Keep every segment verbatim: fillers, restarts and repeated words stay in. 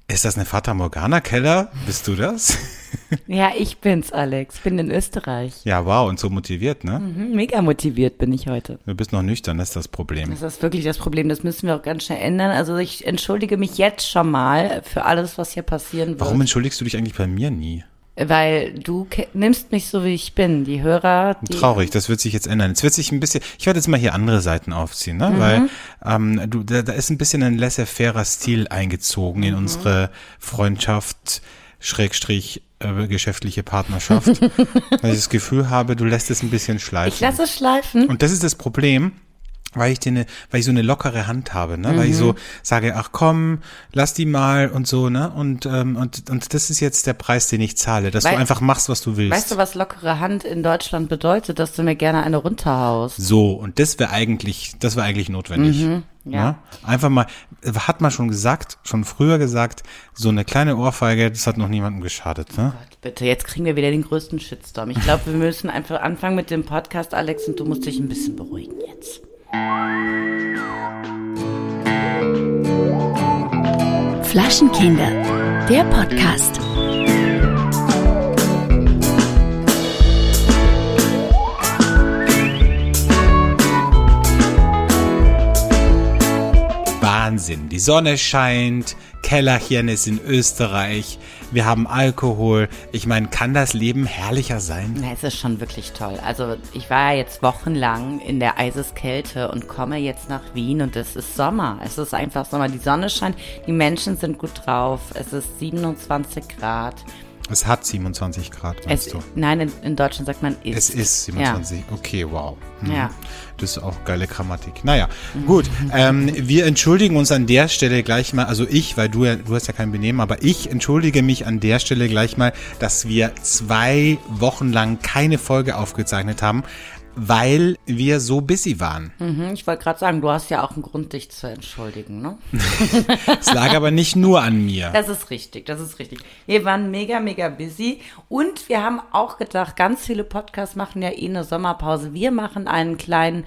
Ist das eine Fata Morgana, Keller? Bist du das? Ja, ich bin's, Alex. Bin in Österreich. Ja, wow, und so motiviert, ne? Mhm, mega motiviert bin ich heute. Du bist noch nüchtern, das ist das Problem. Das ist wirklich das Problem, das müssen wir auch ganz schnell ändern. Also ich entschuldige mich jetzt schon mal für alles, was hier passieren wird. Warum entschuldigst du dich eigentlich bei mir nie? Weil du ke- nimmst mich so, wie ich bin. Die Hörer, die Traurig, das wird sich jetzt ändern. Jetzt wird sich ein bisschen, ich werde jetzt mal hier andere Seiten aufziehen, ne? Mhm. Weil ähm, du, da, da ist ein bisschen ein laissez-faire Stil eingezogen mhm. in unsere Freundschaft, Schrägstrich, äh, geschäftliche Partnerschaft. Weil ich das Gefühl habe, du lässt es ein bisschen schleifen. Ich lasse es schleifen. Und das ist das Problem. Weil ich dir eine, weil ich so eine lockere Hand habe, ne, mhm. weil ich so sage, ach komm, lass die mal und so, ne, und ähm, und und das ist jetzt der Preis, den ich zahle, dass Wei- du einfach machst, was du willst. Weißt du, was lockere Hand in Deutschland bedeutet, dass du mir gerne eine runterhaust? So, und das wäre eigentlich, das wäre eigentlich notwendig. Mhm, ja. Ne? Einfach mal, hat man schon gesagt, schon früher gesagt, so eine kleine Ohrfeige, das hat noch niemandem geschadet, ne? Oh Gott, bitte, jetzt kriegen wir wieder den größten Shitstorm. Ich glaube, wir müssen einfach anfangen mit dem Podcast, Alex, und du musst dich ein bisschen beruhigen jetzt. Flaschenkinder, der Podcast. Wahnsinn, die Sonne scheint, Kellerchen ist in Österreich, wir haben Alkohol. Ich meine, kann das Leben herrlicher sein? Na, es ist schon wirklich toll. Also ich war ja jetzt wochenlang in der Eiseskälte und komme jetzt nach Wien und es ist Sommer. Es ist einfach Sommer. Die Sonne scheint, die Menschen sind gut drauf. Es ist siebenundzwanzig Grad. Es hat siebenundzwanzig Grad, meinst es, du? Nein, in, in Deutschland sagt man ist. Es ist siebenundzwanzig. Ja. Okay, wow. Mhm. Ja. Das ist auch geile Grammatik. Naja, mhm. gut. Ähm, wir entschuldigen uns an der Stelle gleich mal, also ich, weil du ja, du hast ja kein Benehmen, aber ich entschuldige mich an der Stelle gleich mal, dass wir zwei Wochen lang keine Folge aufgezeichnet haben, weil wir so busy waren. Mhm, ich wollte gerade sagen, du hast ja auch einen Grund, dich zu entschuldigen, ne? Es lag aber nicht nur an mir. Das ist richtig, das ist richtig. Wir waren mega, mega busy und wir haben auch gedacht, ganz viele Podcasts machen ja eh eine Sommerpause. Wir machen einen kleinen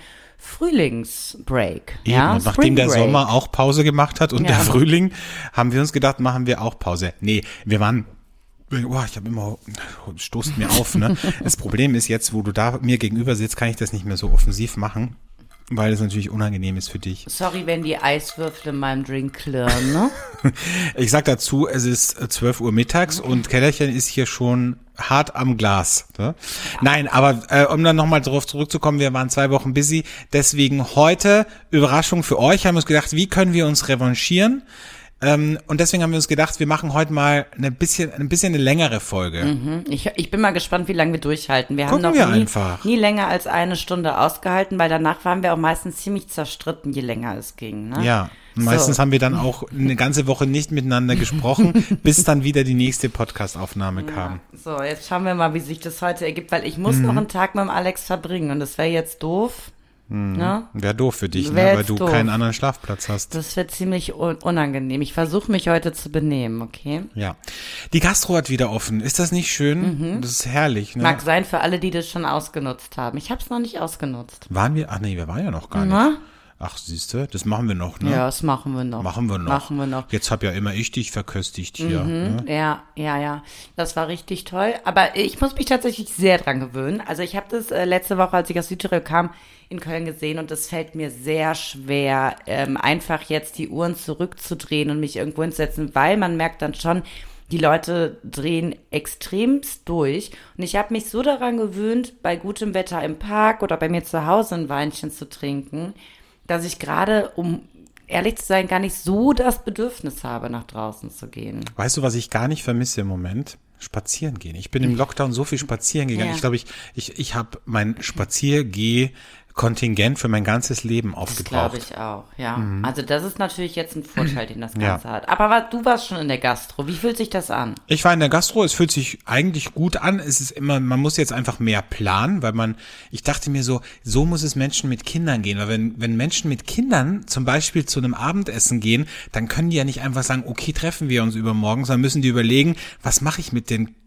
Frühlingsbreak. Eben, ja? und nachdem der Break. Sommer auch Pause gemacht hat und ja. der Frühling, haben wir uns gedacht, machen wir auch Pause. Nee, wir waren... Oh, ich habe immer, stoßt mir auf, ne? Das Problem ist jetzt, wo du da mir gegenüber sitzt, kann ich das nicht mehr so offensiv machen, weil es natürlich unangenehm ist für dich. Sorry, wenn die Eiswürfel in meinem Drink klirren, ne? Ich sag dazu, es ist zwölf Uhr mittags und Kellerchen ist hier schon hart am Glas. Ne? Nein, aber äh, um dann nochmal drauf zurückzukommen, wir waren zwei Wochen busy, deswegen heute, Überraschung für euch, haben wir uns gedacht, wie können wir uns revanchieren? Ähm, und deswegen haben wir uns gedacht, wir machen heute mal eine bisschen, ein bisschen eine längere Folge. Mhm. Ich, ich bin mal gespannt, wie lange wir durchhalten. Wir Gucken haben noch wir nie, einfach. nie länger als eine Stunde ausgehalten, weil danach waren wir auch meistens ziemlich zerstritten, je länger es ging. Ne? Ja, meistens so. Haben wir dann auch eine ganze Woche nicht miteinander gesprochen, bis dann wieder die nächste Podcast-Aufnahme kam. Ja. So, jetzt schauen wir mal, wie sich das heute ergibt, weil ich muss Mhm. noch einen Tag mit dem Alex verbringen und das wäre jetzt doof. Mhm. Ne? Wäre doof für dich, ne? Wär Weil du doof. keinen anderen Schlafplatz hast. Das wird ziemlich un- unangenehm. Ich versuche mich heute zu benehmen, okay? Ja. Die Gastro hat wieder offen. Ist das nicht schön? Mhm. Das ist herrlich, ne? Mag sein für alle, die das schon ausgenutzt haben. Ich habe es noch nicht ausgenutzt. Waren wir? Ach nee, wir waren ja noch gar Na? nicht. Ach, siehst du, das machen wir noch, ne? Ja, das machen wir noch. Machen wir noch. Machen wir noch. Jetzt hab ja immer ich dich verköstigt hier. Mhm, Ne? ja, ja, ja. Das war richtig toll. Aber ich muss mich tatsächlich sehr dran gewöhnen. Also ich habe das äh, letzte Woche, als ich aus Südtirol kam, in Köln gesehen und es fällt mir sehr schwer, ähm, einfach jetzt die Uhren zurückzudrehen und mich irgendwo hinzusetzen, weil man merkt dann schon, die Leute drehen extremst durch. Und ich habe mich so daran gewöhnt, bei gutem Wetter im Park oder bei mir zu Hause ein Weinchen zu trinken, dass ich gerade, um ehrlich zu sein, gar nicht so das Bedürfnis habe, nach draußen zu gehen. Weißt du, was ich gar nicht vermisse im Moment? Spazieren gehen. Ich bin im Lockdown so viel spazieren gegangen. Ja. Ich glaube, ich, ich, ich habe mein Spaziergeh Kontingent für mein ganzes Leben aufgebraucht. Das glaube ich auch, ja. Mhm. Also das ist natürlich jetzt ein Vorteil, den das Ganze Ja. hat. Aber war, du warst schon in der Gastro. Wie fühlt sich das an? Ich war in der Gastro, es fühlt sich eigentlich gut an. Es ist immer, man muss jetzt einfach mehr planen, weil man, ich dachte mir so, so muss es Menschen mit Kindern gehen. Weil wenn, wenn Menschen mit Kindern zum Beispiel zu einem Abendessen gehen, dann können die ja nicht einfach sagen, okay, treffen wir uns übermorgen, sondern müssen die überlegen, was mache ich mit den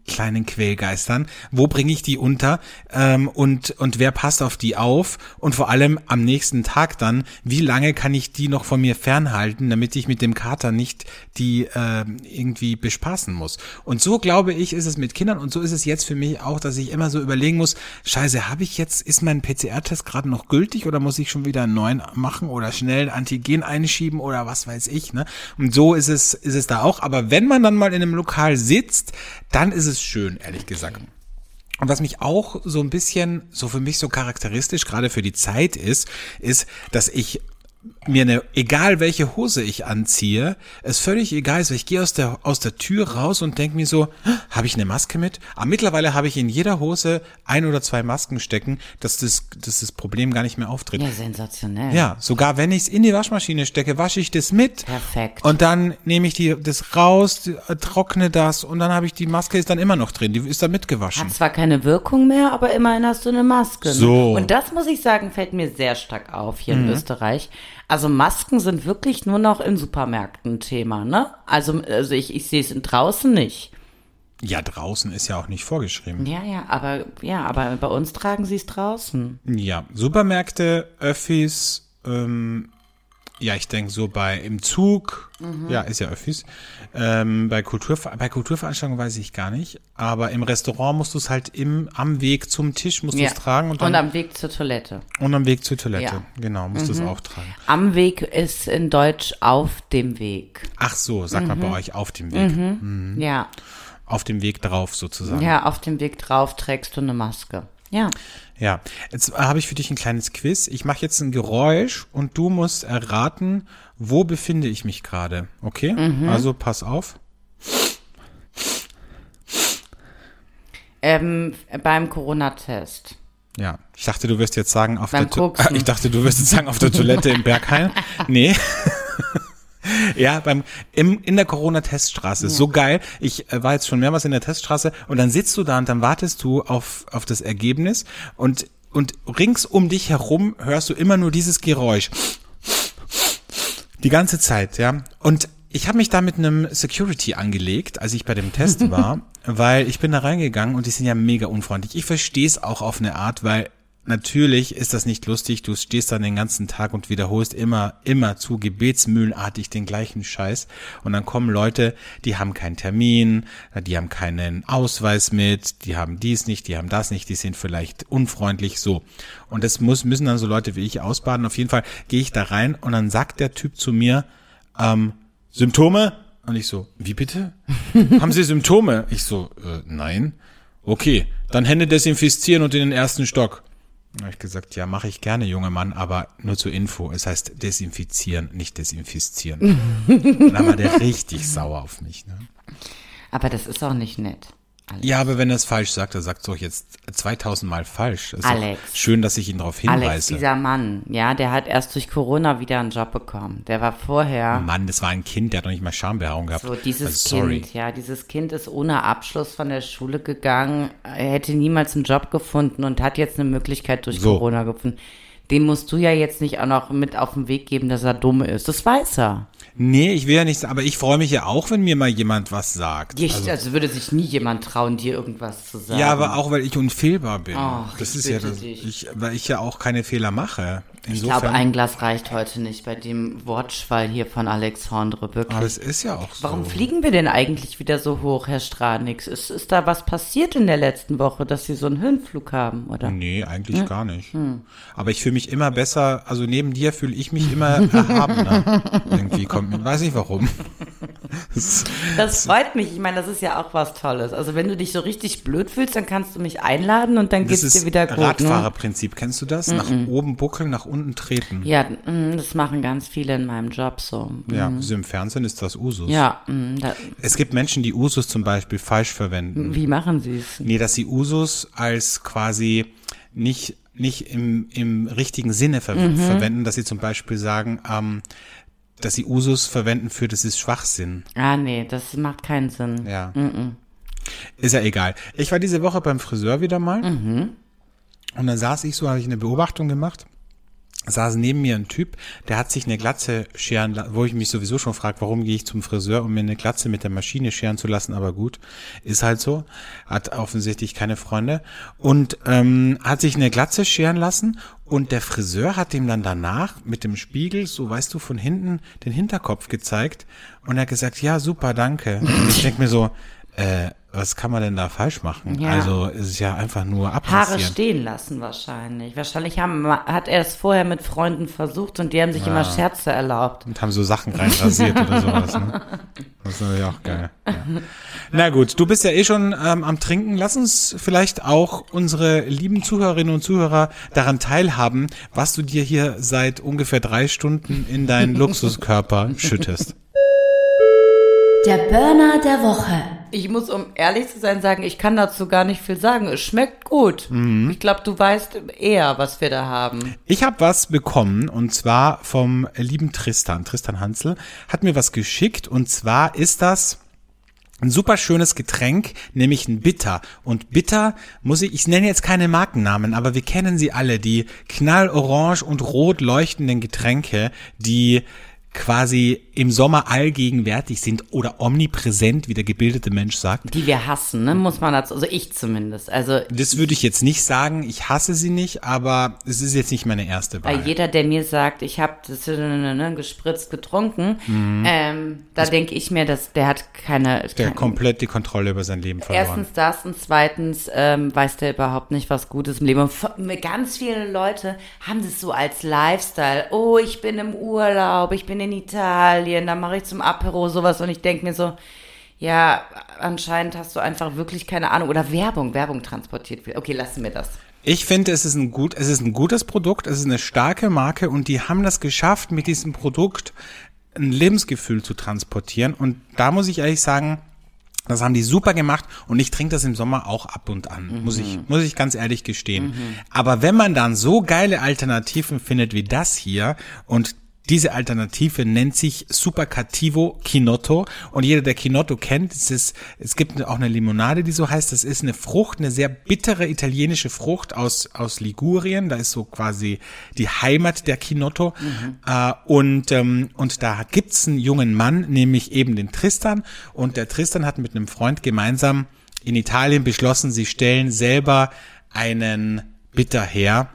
kleinen Quälgeistern? Wo bringe ich die unter? Ähm, und, und wer passt auf die auf? Und vor allem am nächsten Tag dann, wie lange kann ich die noch von mir fernhalten, damit ich mit dem Kater nicht die äh, irgendwie bespaßen muss? Und so, glaube ich, ist es mit Kindern und so ist es jetzt für mich auch, dass ich immer so überlegen muss, scheiße, habe ich jetzt, ist mein P C R-Test gerade noch gültig oder muss ich schon wieder einen neuen machen oder schnell Antigen einschieben oder was weiß ich, ne? Und so ist es, ist es da auch. Aber wenn man dann mal in einem Lokal sitzt, dann ist es schön, ehrlich gesagt. Und was mich auch so ein bisschen, so für mich so charakteristisch, gerade für die Zeit ist, ist, dass ich mir eine, egal welche Hose ich anziehe, es völlig egal ist, weil ich gehe aus der aus der Tür raus und denke mir so, habe ich eine Maske mit? Aber mittlerweile habe ich in jeder Hose ein oder zwei Masken stecken, dass das, dass das Problem gar nicht mehr auftritt. Ja, sensationell. Ja, sogar wenn ich es in die Waschmaschine stecke, wasche ich das mit. Perfekt. Und dann nehme ich die, das raus, trockne das und dann habe ich die Maske ist dann immer noch drin, die ist dann mitgewaschen. Hat zwar keine Wirkung mehr, aber immerhin hast du eine Maske. Ne? So. Und das, muss ich sagen, fällt mir sehr stark auf hier in Österreich. Also Masken sind wirklich nur noch in Supermärkten ein Thema, ne? Also, also ich, ich sehe es draußen nicht. Ja, draußen ist ja auch nicht vorgeschrieben. Ja, ja, aber ja, aber bei uns tragen sie es draußen. Ja, Supermärkte, Öffis, ähm, ja, ich denke so bei im Zug, mhm. ja, ist ja Öffis, ähm, bei Kultur, bei Kulturveranstaltungen weiß ich gar nicht, aber im Restaurant musst du es halt im, am Weg zum Tisch musst ja. du es tragen. Und, dann, und am Weg zur Toilette. Und am Weg zur Toilette, ja. genau, musst mhm. du es auch tragen. Am Weg ist in Deutsch auf dem Weg. Ach so, sagt mhm. man bei euch auf dem Weg. Mhm. Mhm. Ja. Auf dem Weg drauf sozusagen. Ja, auf dem Weg drauf trägst du eine Maske. Ja. Ja, jetzt habe ich für dich ein kleines Quiz. Ich mache jetzt ein Geräusch und du musst erraten, wo befinde ich mich gerade. Okay? Mhm. Also pass auf. Ähm, beim Corona-Test. Ja, ich dachte, du wirst jetzt sagen auf beim der Toilette. Ich dachte, du wirst jetzt sagen auf der Toilette im Berghain. Nee. Ja, beim im in der Corona-Teststraße. Ja. So geil. Ich äh, war jetzt schon mehrmals in der Teststraße und dann sitzt du da und dann wartest du auf auf das Ergebnis und und rings um dich herum hörst du immer nur dieses Geräusch. Die ganze Zeit, ja. Und ich habe mich da mit einem Security angelegt, als ich bei dem Test war, weil ich bin da reingegangen und die sind ja mega unfreundlich. Ich verstehe es auch auf eine Art, weil natürlich ist das nicht lustig, du stehst dann den ganzen Tag und wiederholst immer, immer zu gebetsmühlenartig den gleichen Scheiß und dann kommen Leute, die haben keinen Termin, die haben keinen Ausweis mit, die haben dies nicht, die haben das nicht, die sind vielleicht unfreundlich, so. Und das muss, müssen dann so Leute wie ich ausbaden. Auf jeden Fall gehe ich da rein und dann sagt der Typ zu mir, ähm, Symptome? Und ich so, wie bitte? Haben Sie Symptome? Ich so, äh, nein. Okay, dann Hände desinfizieren und in den ersten Stock. Da habe ich gesagt, ja, mache ich gerne, junger Mann, aber nur zur Info. Es heißt desinfizieren, nicht desinfizieren. Dann war der richtig sauer auf mich. Ne? Aber das ist auch nicht nett. Alex. Ja, aber wenn er es falsch sagt, er sagt es doch jetzt zweitausend Mal falsch. Ist Alex. Schön, dass ich ihn darauf hinweise. Alex, dieser Mann, ja, der hat erst durch Corona wieder einen Job bekommen. Der war vorher... Mann, das war ein Kind, der hat noch nicht mal Schambehaarung gehabt. So, dieses also, sorry. Kind, ja, dieses Kind ist ohne Abschluss von der Schule gegangen, er hätte niemals einen Job gefunden und hat jetzt eine Möglichkeit durch so. Corona gefunden. Dem musst du ja jetzt nicht auch noch mit auf den Weg geben, dass er dumm ist. Das weiß er. Nee, ich will ja nichts, aber ich freue mich ja auch, wenn mir mal jemand was sagt. Ich, also, also würde sich nie jemand trauen, dir irgendwas zu sagen. Ja, aber auch, weil ich unfehlbar bin. Ach, das ich ist ja bitte das, dich. ich, weil ich ja auch keine Fehler mache. Insofern, ich glaube, ein Glas reicht heute nicht bei dem Wortschwall hier von Alexandre, wirklich. Aber es ist ja auch so. Warum fliegen wir denn eigentlich wieder so hoch, Herr Stranix? Ist, ist da was passiert in der letzten Woche, dass Sie so einen Höhenflug haben, oder? Nee, eigentlich hm? gar nicht. Hm. Aber ich fühle mich immer besser, also neben dir fühle ich mich immer erhabener. Irgendwie kommt mir, weiß nicht warum. Das, das freut mich. Ich meine, das ist ja auch was Tolles. Also wenn du dich so richtig blöd fühlst, dann kannst du mich einladen und dann geht's dir wieder gut. Das ist Radfahrerprinzip. Ne? Kennst du das? Mm-mm. Nach oben buckeln, nach unten treten. Ja, das machen ganz viele in meinem Job so. Ja, so im Fernsehen ist das Usus. Ja. Da, es gibt Menschen, die Usus zum Beispiel falsch verwenden. Wie machen sie es? Nee, dass sie Usus als quasi nicht, nicht im, im richtigen Sinne ver- mhm. verwenden, dass sie zum Beispiel sagen, ähm, dass sie Usus verwenden für, das ist Schwachsinn. Ah, nee, das macht keinen Sinn. Ja. Mhm. Ist ja egal. Ich war diese Woche beim Friseur wieder mal. Mhm. Und dann saß ich so, habe ich eine Beobachtung gemacht. saß neben mir ein Typ, der hat sich eine Glatze scheren lassen, wo ich mich sowieso schon frage, warum gehe ich zum Friseur, um mir eine Glatze mit der Maschine scheren zu lassen, aber gut, ist halt so, hat offensichtlich keine Freunde und ähm, hat sich eine Glatze scheren lassen und der Friseur hat ihm dann danach mit dem Spiegel, so weißt du, von hinten den Hinterkopf gezeigt und er hat gesagt, ja super, danke. Und ich denke mir so, äh, was kann man denn da falsch machen? Ja. Also es ist ja einfach nur Haare abrasieren. stehen lassen wahrscheinlich. Wahrscheinlich haben, hat er es vorher mit Freunden versucht und die haben sich Ja. immer Scherze erlaubt. Und haben so Sachen reinrasiert oder sowas. Ne? Das ist natürlich auch geil. Ja. Na gut, du bist ja eh schon ähm, am Trinken. Lass uns vielleicht auch unsere lieben Zuhörerinnen und Zuhörer daran teilhaben, was du dir hier seit ungefähr drei Stunden in deinen Luxuskörper schüttest. Der Burner der Woche. Ich muss, um ehrlich zu sein, sagen, ich kann dazu gar nicht viel sagen. Es schmeckt gut. Mhm. Ich glaube, du weißt eher, was wir da haben. Ich habe was bekommen und zwar vom lieben Tristan. Tristan Hansel hat mir was geschickt und zwar ist das ein super schönes Getränk, nämlich ein Bitter. Und Bitter muss ich, ich nenne jetzt keine Markennamen, aber wir kennen sie alle, die knallorange und rot leuchtenden Getränke, die quasi im Sommer allgegenwärtig sind oder omnipräsent, wie der gebildete Mensch sagt. Die wir hassen, ne, muss man dazu, also ich zumindest. Also Das würde ich jetzt nicht sagen, ich hasse sie nicht, aber es ist jetzt nicht meine erste Wahl. bei jeder, der mir sagt, ich habe das ne, ne, gespritzt getrunken, Mhm. ähm, da denke ich mir, dass der hat keine... Der kein, komplett die Kontrolle über sein Leben verloren. Erstens das und zweitens ähm, weiß der überhaupt nicht, was Gutes im Leben. Und f- ganz viele Leute haben das so als Lifestyle. Oh, ich bin im Urlaub, ich bin in Italien, da mache ich zum Apero sowas und ich denke mir so, ja, anscheinend hast du einfach wirklich keine Ahnung. Oder Werbung, Werbung transportiert wird. Okay, lassen wir das. Ich finde, es ist ein gut, es ist ein gutes Produkt, es ist eine starke Marke und die haben das geschafft, mit diesem Produkt ein Lebensgefühl zu transportieren. Und da muss ich ehrlich sagen, das haben die super gemacht und ich trinke das im Sommer auch ab und an, mhm. muss ich muss ich ganz ehrlich gestehen. Mhm. Aber wenn man dann so geile Alternativen findet wie das hier und diese Alternative nennt sich Supercattivo Kinotto und jeder, der Kinotto kennt, es ist, es gibt auch eine Limonade, die so heißt, das ist eine Frucht, eine sehr bittere italienische Frucht aus aus Ligurien, da ist so quasi die Heimat der Kinotto mhm. äh, und ähm, und da gibt's einen jungen Mann, nämlich eben den Tristan und der Tristan hat mit einem Freund gemeinsam in Italien beschlossen, sie stellen selber einen Bitter her,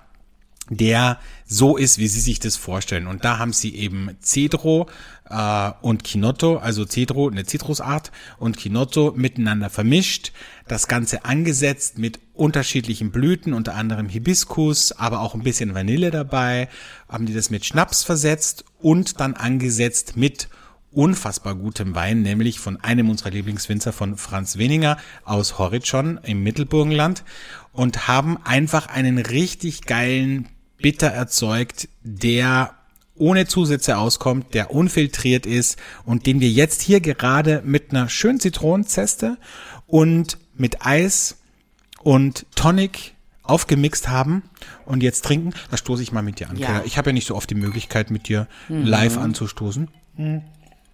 der so ist, wie sie sich das vorstellen. Und da haben sie eben Cedro äh, und Kinotto, also Cedro, eine Zitrusart, und Kinotto miteinander vermischt, das Ganze angesetzt mit unterschiedlichen Blüten, unter anderem Hibiskus, aber auch ein bisschen Vanille dabei, haben die das mit Schnaps versetzt und dann angesetzt mit unfassbar gutem Wein, nämlich von einem unserer Lieblingswinzer, von Franz Weninger aus Horridschon im Mittelburgenland, und haben einfach einen richtig geilen Bitter erzeugt, der ohne Zusätze auskommt, der unfiltriert ist und den wir jetzt hier gerade mit einer schönen Zitronenzeste und mit Eis und Tonic aufgemixt haben und jetzt trinken. Da stoße ich mal mit dir an. Ja. Ich habe ja nicht so oft die Möglichkeit, mit dir mhm. live anzustoßen. Mhm.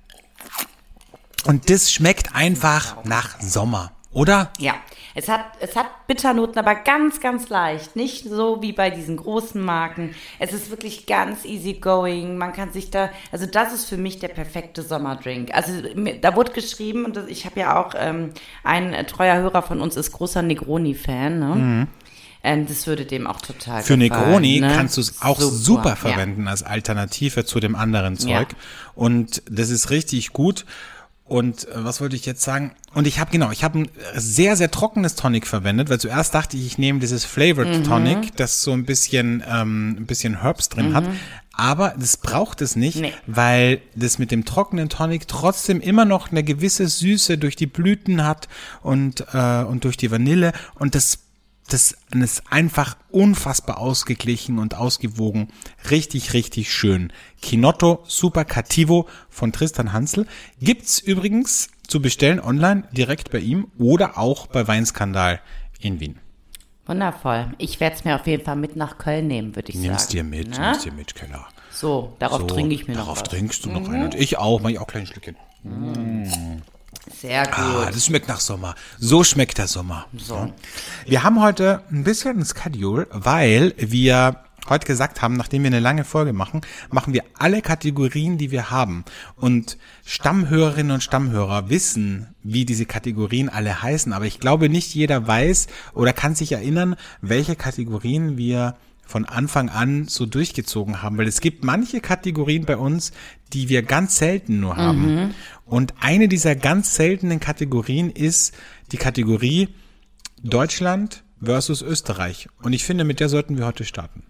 Und das schmeckt einfach nach Sommer, oder? Ja, es hat, es hat Bitternoten, aber ganz, ganz leicht. Nicht so wie bei diesen großen Marken. Es ist wirklich ganz easy going. Man kann sich da, also das ist für mich der perfekte Sommerdrink. Also da wurde geschrieben, und ich habe ja auch, ähm, ein treuer Hörer von uns ist großer Negroni-Fan, ne? Mhm. Ähm, das würde dem auch total Für gefallen. Negroni ne? kannst du es auch super, super verwenden ja. als Alternative zu dem anderen Zeug. Ja. Und das ist richtig gut. Und äh, was wollte ich jetzt sagen? Und ich habe genau, ich habe ein sehr, sehr trockenes Tonic verwendet, weil zuerst dachte ich, ich nehme dieses Flavored mhm. Tonic, das so ein bisschen ähm, ein bisschen Herbs drin mhm. hat. Aber das braucht es nicht, nee. weil das mit dem trockenen Tonic trotzdem immer noch eine gewisse Süße durch die Blüten hat und äh, und durch die Vanille. Und das Das ist einfach unfassbar ausgeglichen und ausgewogen. Richtig, richtig schön. Kinotto Supercattivo von Tristan Hansel. Gibt's übrigens zu bestellen online direkt bei ihm oder auch bei Weinskandal in Wien. Wundervoll. Ich werde es mir auf jeden Fall mit nach Köln nehmen, würde ich Nimm's sagen. dir mit, Na? nimm's dir mit, Keller. So, darauf so, trinke ich mir noch Darauf was. trinkst du noch mhm. einen. Und ich auch, mach ich auch ein kleines Stückchen. Mm. Sehr gut. Ah, das schmeckt nach Sommer. So schmeckt der Sommer. So. Wir haben heute ein bisschen ein Schedule, weil wir heute gesagt haben, nachdem wir eine lange Folge machen, machen wir alle Kategorien, die wir haben. Und Stammhörerinnen und Stammhörer wissen, wie diese Kategorien alle heißen. Aber ich glaube, nicht jeder weiß oder kann sich erinnern, welche Kategorien wir von Anfang an so durchgezogen haben. Weil es gibt manche Kategorien bei uns, die wir ganz selten nur haben. Mhm. Und eine dieser ganz seltenen Kategorien ist die Kategorie Deutschland versus Österreich. Und ich finde, mit der sollten wir heute starten.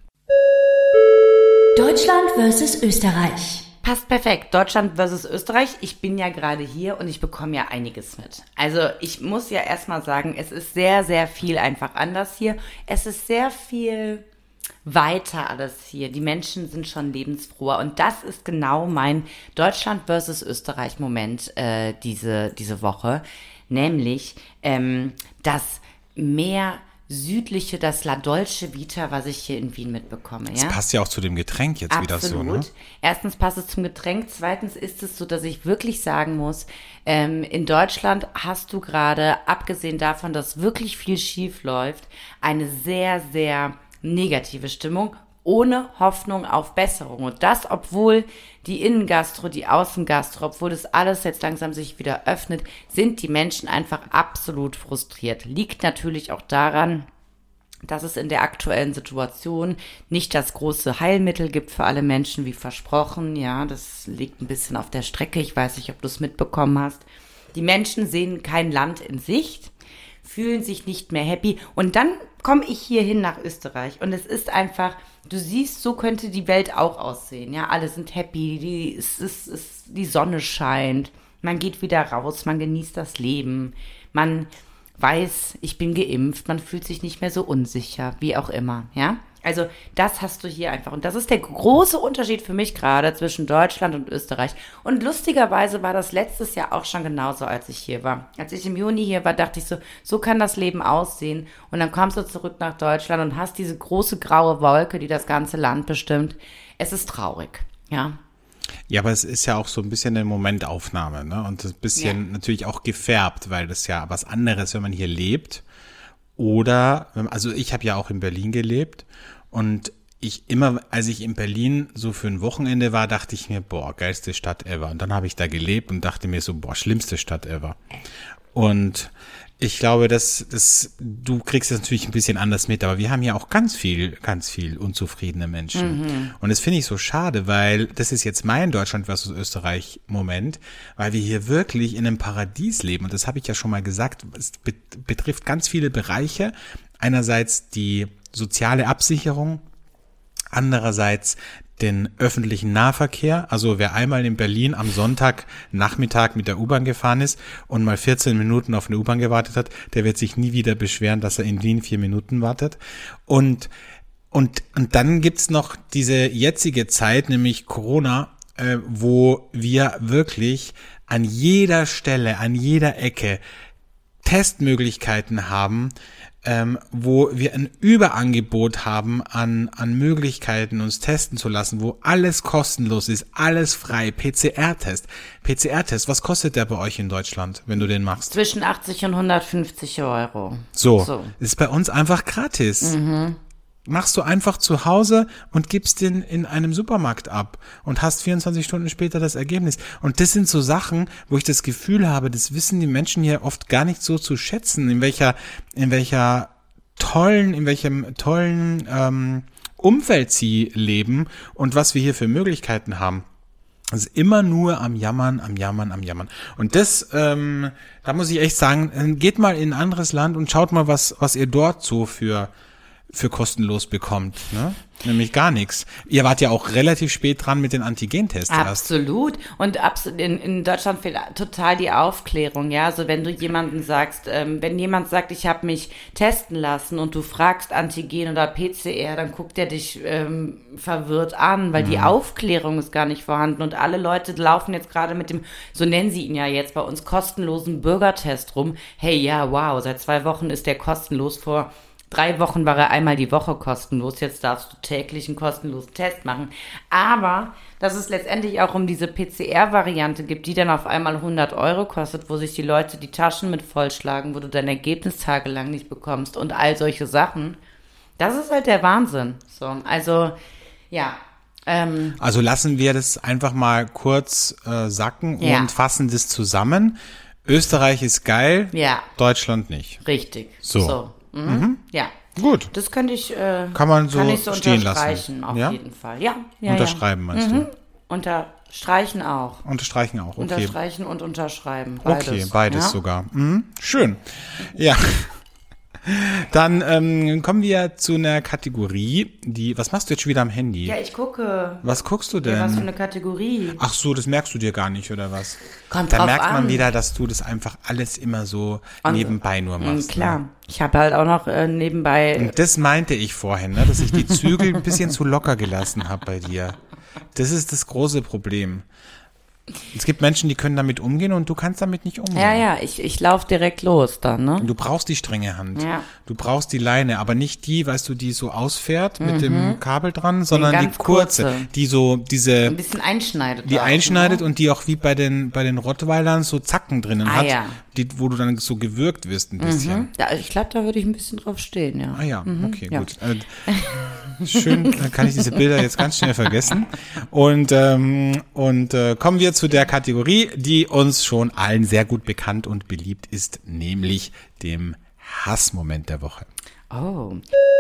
Deutschland versus Österreich. Passt perfekt. Deutschland versus Österreich. Ich bin ja gerade hier und ich bekomme ja einiges mit. Also ich muss ja erstmal sagen, es ist sehr, sehr viel einfach anders hier. Es ist sehr viel weiter alles hier. Die Menschen sind schon lebensfroher. Und das ist genau mein Deutschland versus Österreich Moment äh, diese, diese Woche. Nämlich ähm, das mehr südliche, das La Dolce Vita, was ich hier in Wien mitbekomme. Ja? Das passt ja auch zu dem Getränk jetzt Absolut. wieder so, ne? Erstens passt es zum Getränk. Zweitens ist es so, dass ich wirklich sagen muss, ähm, in Deutschland hast du gerade, abgesehen davon, dass wirklich viel schief läuft, eine sehr, sehr negative Stimmung, ohne Hoffnung auf Besserung. Und das, obwohl die Innengastro, die Außengastro, obwohl das alles jetzt langsam sich wieder öffnet, sind die Menschen einfach absolut frustriert. Liegt natürlich auch daran, dass es in der aktuellen Situation nicht das große Heilmittel gibt für alle Menschen, wie versprochen. Ja, das liegt ein bisschen auf der Strecke. Ich weiß nicht, ob du es mitbekommen hast. Die Menschen sehen kein Land in Sicht, fühlen sich nicht mehr happy. Und dann komme ich hier hin nach Österreich und es ist einfach, du siehst, so könnte die Welt auch aussehen. Ja, alle sind happy, die, es ist, es, die Sonne scheint, man geht wieder raus, man genießt das Leben, man weiß, ich bin geimpft, man fühlt sich nicht mehr so unsicher, wie auch immer, ja. Also das hast du hier einfach. Und das ist der große Unterschied für mich gerade zwischen Deutschland und Österreich. Und lustigerweise war das letztes Jahr auch schon genauso, als ich hier war. Als ich im Juni hier war, dachte ich so, so kann das Leben aussehen. Und dann kommst du zurück nach Deutschland und hast diese große graue Wolke, die das ganze Land bestimmt. Es ist traurig, ja. Ja, aber es ist ja auch so ein bisschen eine Momentaufnahme, ne? Und ein bisschen ja. natürlich auch gefärbt, weil das ja was anderes, wenn man hier lebt. Oder, also ich habe ja auch in Berlin gelebt und ich immer, als ich in Berlin so für ein Wochenende war, dachte ich mir, boah, geilste Stadt ever. Und dann habe ich da gelebt und dachte mir so, boah, schlimmste Stadt ever. Und ich glaube, dass, dass du kriegst das natürlich ein bisschen anders mit, aber wir haben ja auch ganz viel, ganz viel unzufriedene Menschen. Mhm. Und das finde ich so schade, weil das ist jetzt mein Deutschland versus Österreich Moment, weil wir hier wirklich in einem Paradies leben. Und das habe ich ja schon mal gesagt, es betrifft ganz viele Bereiche. Einerseits die soziale Absicherung, andererseits den öffentlichen Nahverkehr. Also wer einmal in Berlin am Sonntagnachmittag mit der U-Bahn gefahren ist und mal vierzehn Minuten auf eine U-Bahn gewartet hat, der wird sich nie wieder beschweren, dass er in Wien vier Minuten wartet. Und und und dann gibt's noch diese jetzige Zeit, nämlich Corona, äh, wo wir wirklich an jeder Stelle, an jeder Ecke Testmöglichkeiten haben, ähm, wo wir ein Überangebot haben an an Möglichkeiten, uns testen zu lassen, wo alles kostenlos ist, alles frei. P C R-Test. P C R-Test, was kostet der bei euch in Deutschland, wenn du den machst? Zwischen achtzig und hundertfünfzig Euro. So, so. Ist bei uns einfach gratis. Mhm. Machst du einfach zu Hause und gibst den in einem Supermarkt ab und hast vierundzwanzig Stunden später das Ergebnis. Und das sind so Sachen, wo ich das Gefühl habe, das wissen die Menschen hier oft gar nicht so zu schätzen, in welcher, in welcher tollen, in welchem tollen ähm, Umfeld sie leben und was wir hier für Möglichkeiten haben. Es ist immer nur am Jammern, am Jammern, am Jammern. Und das, ähm, da muss ich echt sagen, geht mal in ein anderes Land und schaut mal, was, was ihr dort so für für kostenlos bekommt, ne? Nämlich gar nichts. Ihr wart ja auch relativ spät dran mit den Antigentests erst. Absolut. Und absolut, in, in Deutschland fehlt total die Aufklärung, ja. Also wenn du jemanden sagst, ähm, wenn jemand sagt, ich habe mich testen lassen und du fragst Antigen oder P C R, dann guckt er dich ähm, verwirrt an, weil mhm. die Aufklärung ist gar nicht vorhanden. Und alle Leute laufen jetzt gerade mit dem, so nennen sie ihn ja jetzt bei uns, kostenlosen Bürgertest rum. Hey, ja, wow, seit zwei Wochen ist der kostenlos. Vor Drei Wochen war er einmal die Woche kostenlos, jetzt darfst du täglich einen kostenlosen Test machen. Aber dass es letztendlich auch um diese P C R-Variante gibt, die dann auf einmal hundert Euro kostet, wo sich die Leute die Taschen mit vollschlagen, wo du dein Ergebnis tagelang nicht bekommst und all solche Sachen, Das ist halt der Wahnsinn. So, also, ja. Ähm, Also lassen wir das einfach mal kurz äh, sacken Ja. und fassen das zusammen. Österreich ist geil, Ja. Deutschland nicht. richtig. So. so. Mhm. Ja. Gut. Das könnte ich, äh, Kann man so kann ich so stehen unterstreichen, lassen. auf Ja? jeden Fall. Ja, ja, Unterschreiben ja. meinst Mhm. Unterstreichen auch. du? Unterstreichen auch, okay. Unterstreichen und unterschreiben. Beides. Okay, beides ja? sogar. Mhm. Schön. Ja. Dann ähm, kommen wir zu einer Kategorie, die, was machst du jetzt schon wieder am Handy? Ja, ich gucke. Was guckst du denn? Ja, was für eine Kategorie. Ach so, das merkst du dir gar nicht, oder was? Kommt Da drauf merkt man an. wieder, dass du das einfach alles immer so Und- nebenbei nur Mhm, machst. Klar. Ne? Ich habe halt auch noch äh, nebenbei. Und das meinte ich vorhin, ne, dass ich die Zügel ein bisschen zu locker gelassen habe bei dir. Das ist das große Problem. Es gibt Menschen, die können damit umgehen und du kannst damit nicht umgehen. Ja, ja, ich, ich laufe direkt los dann, ne? Du brauchst die strenge Hand. Ja. Du brauchst die Leine, aber nicht die, weißt du, die so ausfährt mit dem Kabel dran, sondern die ganz kurze, kurze. die so diese, Ein bisschen einschneidet. die auch, einschneidet ne? und die auch wie bei den bei den Rottweilern so Zacken drinnen Ah, hat, ja. die, wo du dann so gewürgt wirst ein bisschen. Mhm. Ja, ich glaube, da würde ich ein bisschen drauf stehen, ja. Ah ja, okay, ja. gut. Äh, schön, dann kann ich diese Bilder jetzt ganz schnell vergessen. Und ähm, und äh, kommen wir zu der Kategorie, die uns schon allen sehr gut bekannt und beliebt ist, nämlich dem Hassmoment der Woche. Oh.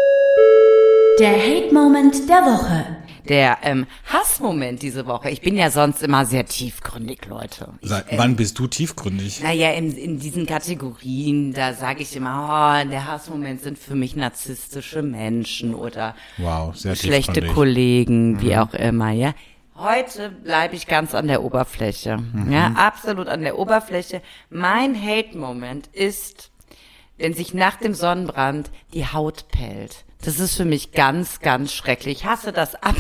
Der Hate-Moment der Woche. Der ähm, Hassmoment diese Woche. Ich bin ja sonst immer sehr tiefgründig, Leute. Ich, Seit äh, wann bist du tiefgründig? Naja, in, in diesen Kategorien, da sage ich immer, oh, der Hassmoment sind für mich narzisstische Menschen oder Wow, sehr schlechte tiefgründig. Kollegen, wie auch immer, ja. Heute bleibe ich ganz an der Oberfläche. Ja, absolut an der Oberfläche. Mein Hate-Moment ist, wenn sich nach dem Sonnenbrand die Haut pellt. Das ist für mich ganz, ganz schrecklich. Ich hasse das ab.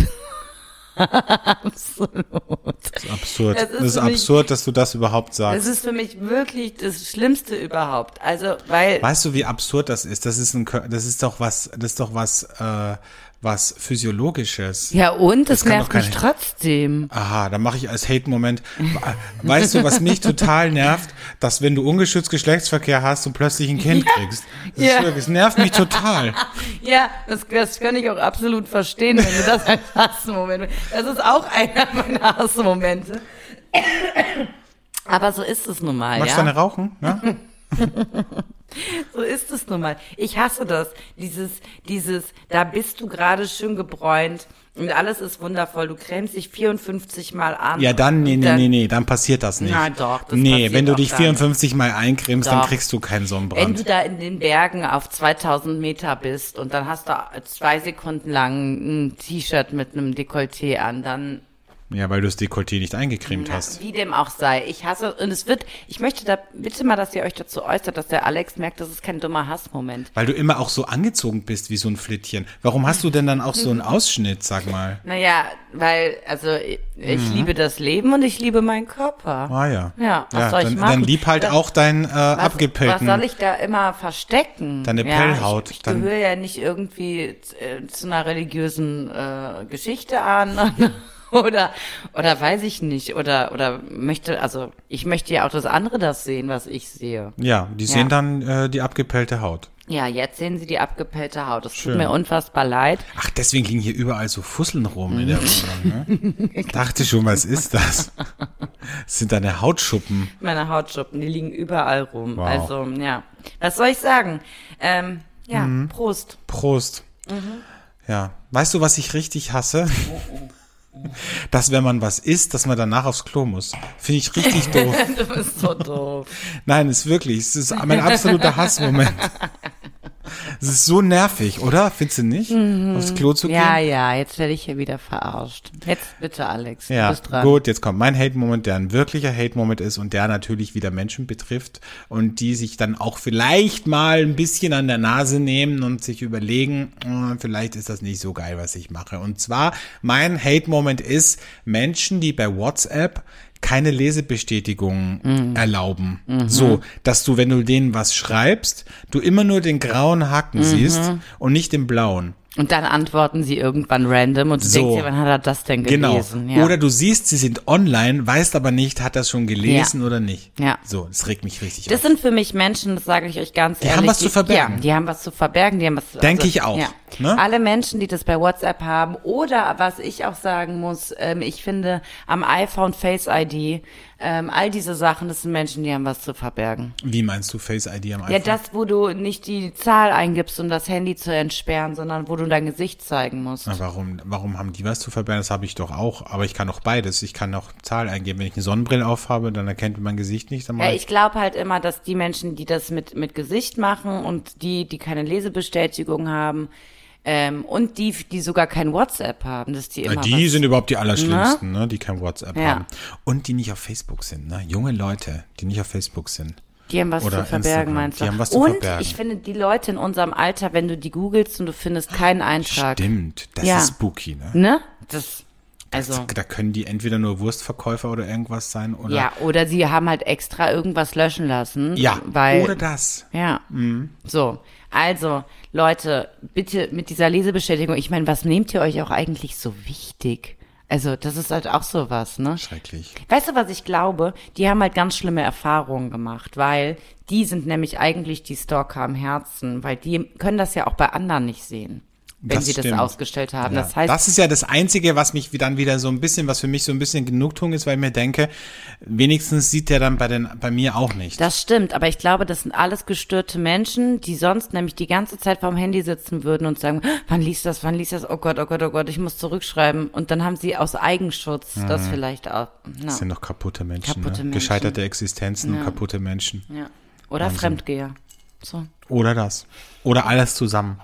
Absolut. Das ist absurd. Das ist Das ist für mich- absurd, dass du das überhaupt Das sagst. ist für mich wirklich das Schlimmste überhaupt. Also, weil, Weißt du, wie absurd das ist? Das ist ein, Kör- das ist doch was, das ist doch was, äh, was Physiologisches. ja und, das, Das kann nervt doch keine- mich trotzdem. Aha, dann mache ich als Hate-Moment. Weißt du, was mich total nervt? Dass wenn du ungeschützt Geschlechtsverkehr hast und plötzlich ein Kind Ja, kriegst. Das, ja. ist wirklich, das nervt mich total. Ja, das, das kann ich auch absolut verstehen, wenn du das als Hassmoment. Das ist auch einer meiner Hassmomente. Aber so ist es nun mal, Magst ja. du eine rauchen? Ja? So ist es nun mal. Ich hasse das. Dieses, dieses, da bist du gerade schön gebräunt und alles ist wundervoll. Du cremst dich vierundfünfzig Mal an. Ja, dann, nee, Und nee, dann- nee, nee, dann passiert das nicht. Na doch, das Nee, passiert wenn du auch dich dann. vierundfünfzig Mal eincremst, dann Doch. kriegst du keinen Wenn Sonnenbrand. du da in den Bergen auf zweitausend Meter bist und dann hast du zwei Sekunden lang ein T-Shirt mit einem Dekolleté an, dann Ja, weil du das Dekolleté nicht eingecremt Na, hast. wie dem auch sei. Ich hasse, und es wird, ich möchte da bitte mal, dass ihr euch dazu äußert, dass der Alex merkt, das ist kein dummer Hassmoment. Weil du immer auch so angezogen bist wie so ein Flittchen. Warum hast du denn dann auch so einen Ausschnitt, sag mal? Naja, weil, also, ich, ich liebe das Leben und ich liebe meinen Körper. Mhm. Ah ja. Ja, was soll ich dann, machen? Dann lieb halt Das- auch dein äh, Was, was abgepellten. soll ich da immer verstecken? Deine ja, Pellhaut. Ich, ich Dann- gehöre ja nicht irgendwie äh, zu einer religiösen äh, Geschichte an. Oder, oder weiß ich nicht, oder, oder möchte, also, ich möchte ja auch, dass andere das sehen, was ich sehe. Ja, die Ja. sehen dann äh, die abgepellte Haut. Ja, jetzt sehen sie die abgepellte Haut. Es Schön. tut mir unfassbar leid. Ach, deswegen liegen hier überall so Fusseln rum in der Wohnung. Ne? Dachte schon, was ist das? Das sind deine Hautschuppen. Meine Hautschuppen, die liegen überall rum. Wow. Also, ja. Was soll ich sagen? Ähm, ja, Mhm. Prost. Prost. Ja. Weißt du, was ich richtig hasse? Dass, wenn man was isst, dass man danach aufs Klo muss. Finde ich richtig doof. Du bist so doof. Nein, ist wirklich. Es ist mein absoluter Hassmoment. Es ist so nervig, oder? Findest du nicht? Aufs Klo zu gehen? Ja, ja, jetzt werde ich hier wieder verarscht. Jetzt bitte, Alex, du Ja, bist dran. gut, jetzt kommt mein Hate-Moment, der ein wirklicher Hate-Moment ist und der natürlich wieder Menschen betrifft und die sich dann auch vielleicht mal ein bisschen an der Nase nehmen und sich überlegen, oh, vielleicht ist das nicht so geil, was ich mache. Und zwar, mein Hate-Moment ist Menschen, die bei WhatsApp keine Lesebestätigung Mhm. erlauben. So, dass du, wenn du denen was schreibst, du immer nur den grauen Haken Mhm. siehst und nicht den blauen. Und dann antworten sie irgendwann random und du So. denkst dir, wann hat er das denn Genau. gelesen? Ja. Oder du siehst, sie sind online, weißt aber nicht, hat das schon gelesen Ja. oder nicht. Ja. So, das regt mich richtig Das auf. sind für mich Menschen, das sage ich euch ganz Die ehrlich. haben was zu verbergen. Ja, die haben was zu verbergen, die haben was zu Denke ich auch. Ja, Ne? Alle Menschen, die das bei WhatsApp haben oder was ich auch sagen muss, ähm, ich finde am iPhone Face I D, ähm, all diese Sachen, das sind Menschen, die haben was zu verbergen. Wie meinst du Face I D am iPhone? Ja, das, wo du nicht die Zahl eingibst, um das Handy zu entsperren, sondern wo du dein Gesicht zeigen musst. Na, warum, warum haben die was zu verbergen? Das habe ich doch auch. Aber ich kann auch beides. Ich kann auch Zahl eingeben. Wenn ich eine Sonnenbrille aufhabe, dann erkennt man mein Gesicht nicht. Dann Ja, mach ich glaube halt immer, dass die Menschen, die das mit, mit Gesicht machen und die, die keine Lesebestätigung haben, ähm, und die, die sogar kein WhatsApp haben, dass die immer Na, die was, sind überhaupt die Allerschlimmsten, ne? Die kein WhatsApp Ja. haben. Und die nicht auf Facebook sind, ne? Junge Leute, die nicht auf Facebook sind. Die haben was Oder zu verbergen, Instagram. meinst du? Die haben was zu und verbergen. ich finde, die Leute in unserem Alter, wenn du die googelst und du findest keinen Eintrag. Stimmt, das Ja. ist spooky, ne? Ne? Das, also. Da können die entweder nur Wurstverkäufer oder irgendwas sein oder. Ja, oder sie haben halt extra irgendwas löschen lassen. Ja, weil, oder das. Ja. So, also, Leute, bitte mit dieser Lesebestätigung, ich meine, was nehmt ihr euch auch eigentlich so wichtig? Also, das ist halt auch sowas, ne? Schrecklich. Weißt du, was ich glaube? Die haben halt ganz schlimme Erfahrungen gemacht, weil die sind nämlich eigentlich die Stalker am Herzen, weil die können das ja auch bei anderen nicht sehen, wenn Das sie das stimmt. ausgestellt haben. Ja. Das heißt, das ist ja das Einzige, was mich dann wieder so ein bisschen, was für mich so ein bisschen Genugtuung ist, weil ich mir denke, wenigstens sieht der dann bei den, bei mir auch nicht. das stimmt, aber ich glaube, das sind alles gestörte Menschen, die sonst nämlich die ganze Zeit vorm Handy sitzen würden und sagen, wann liest das, wann liest das, oh Gott, oh Gott, oh Gott, ich muss zurückschreiben. Und dann haben sie aus Eigenschutz das vielleicht auch. Na, Das sind noch kaputte Menschen, Kaputte ne? Menschen. Gescheiterte Existenzen und Ja. kaputte Menschen. ja. Oder Fremdgeher. So. Oder das. Oder alles zusammen.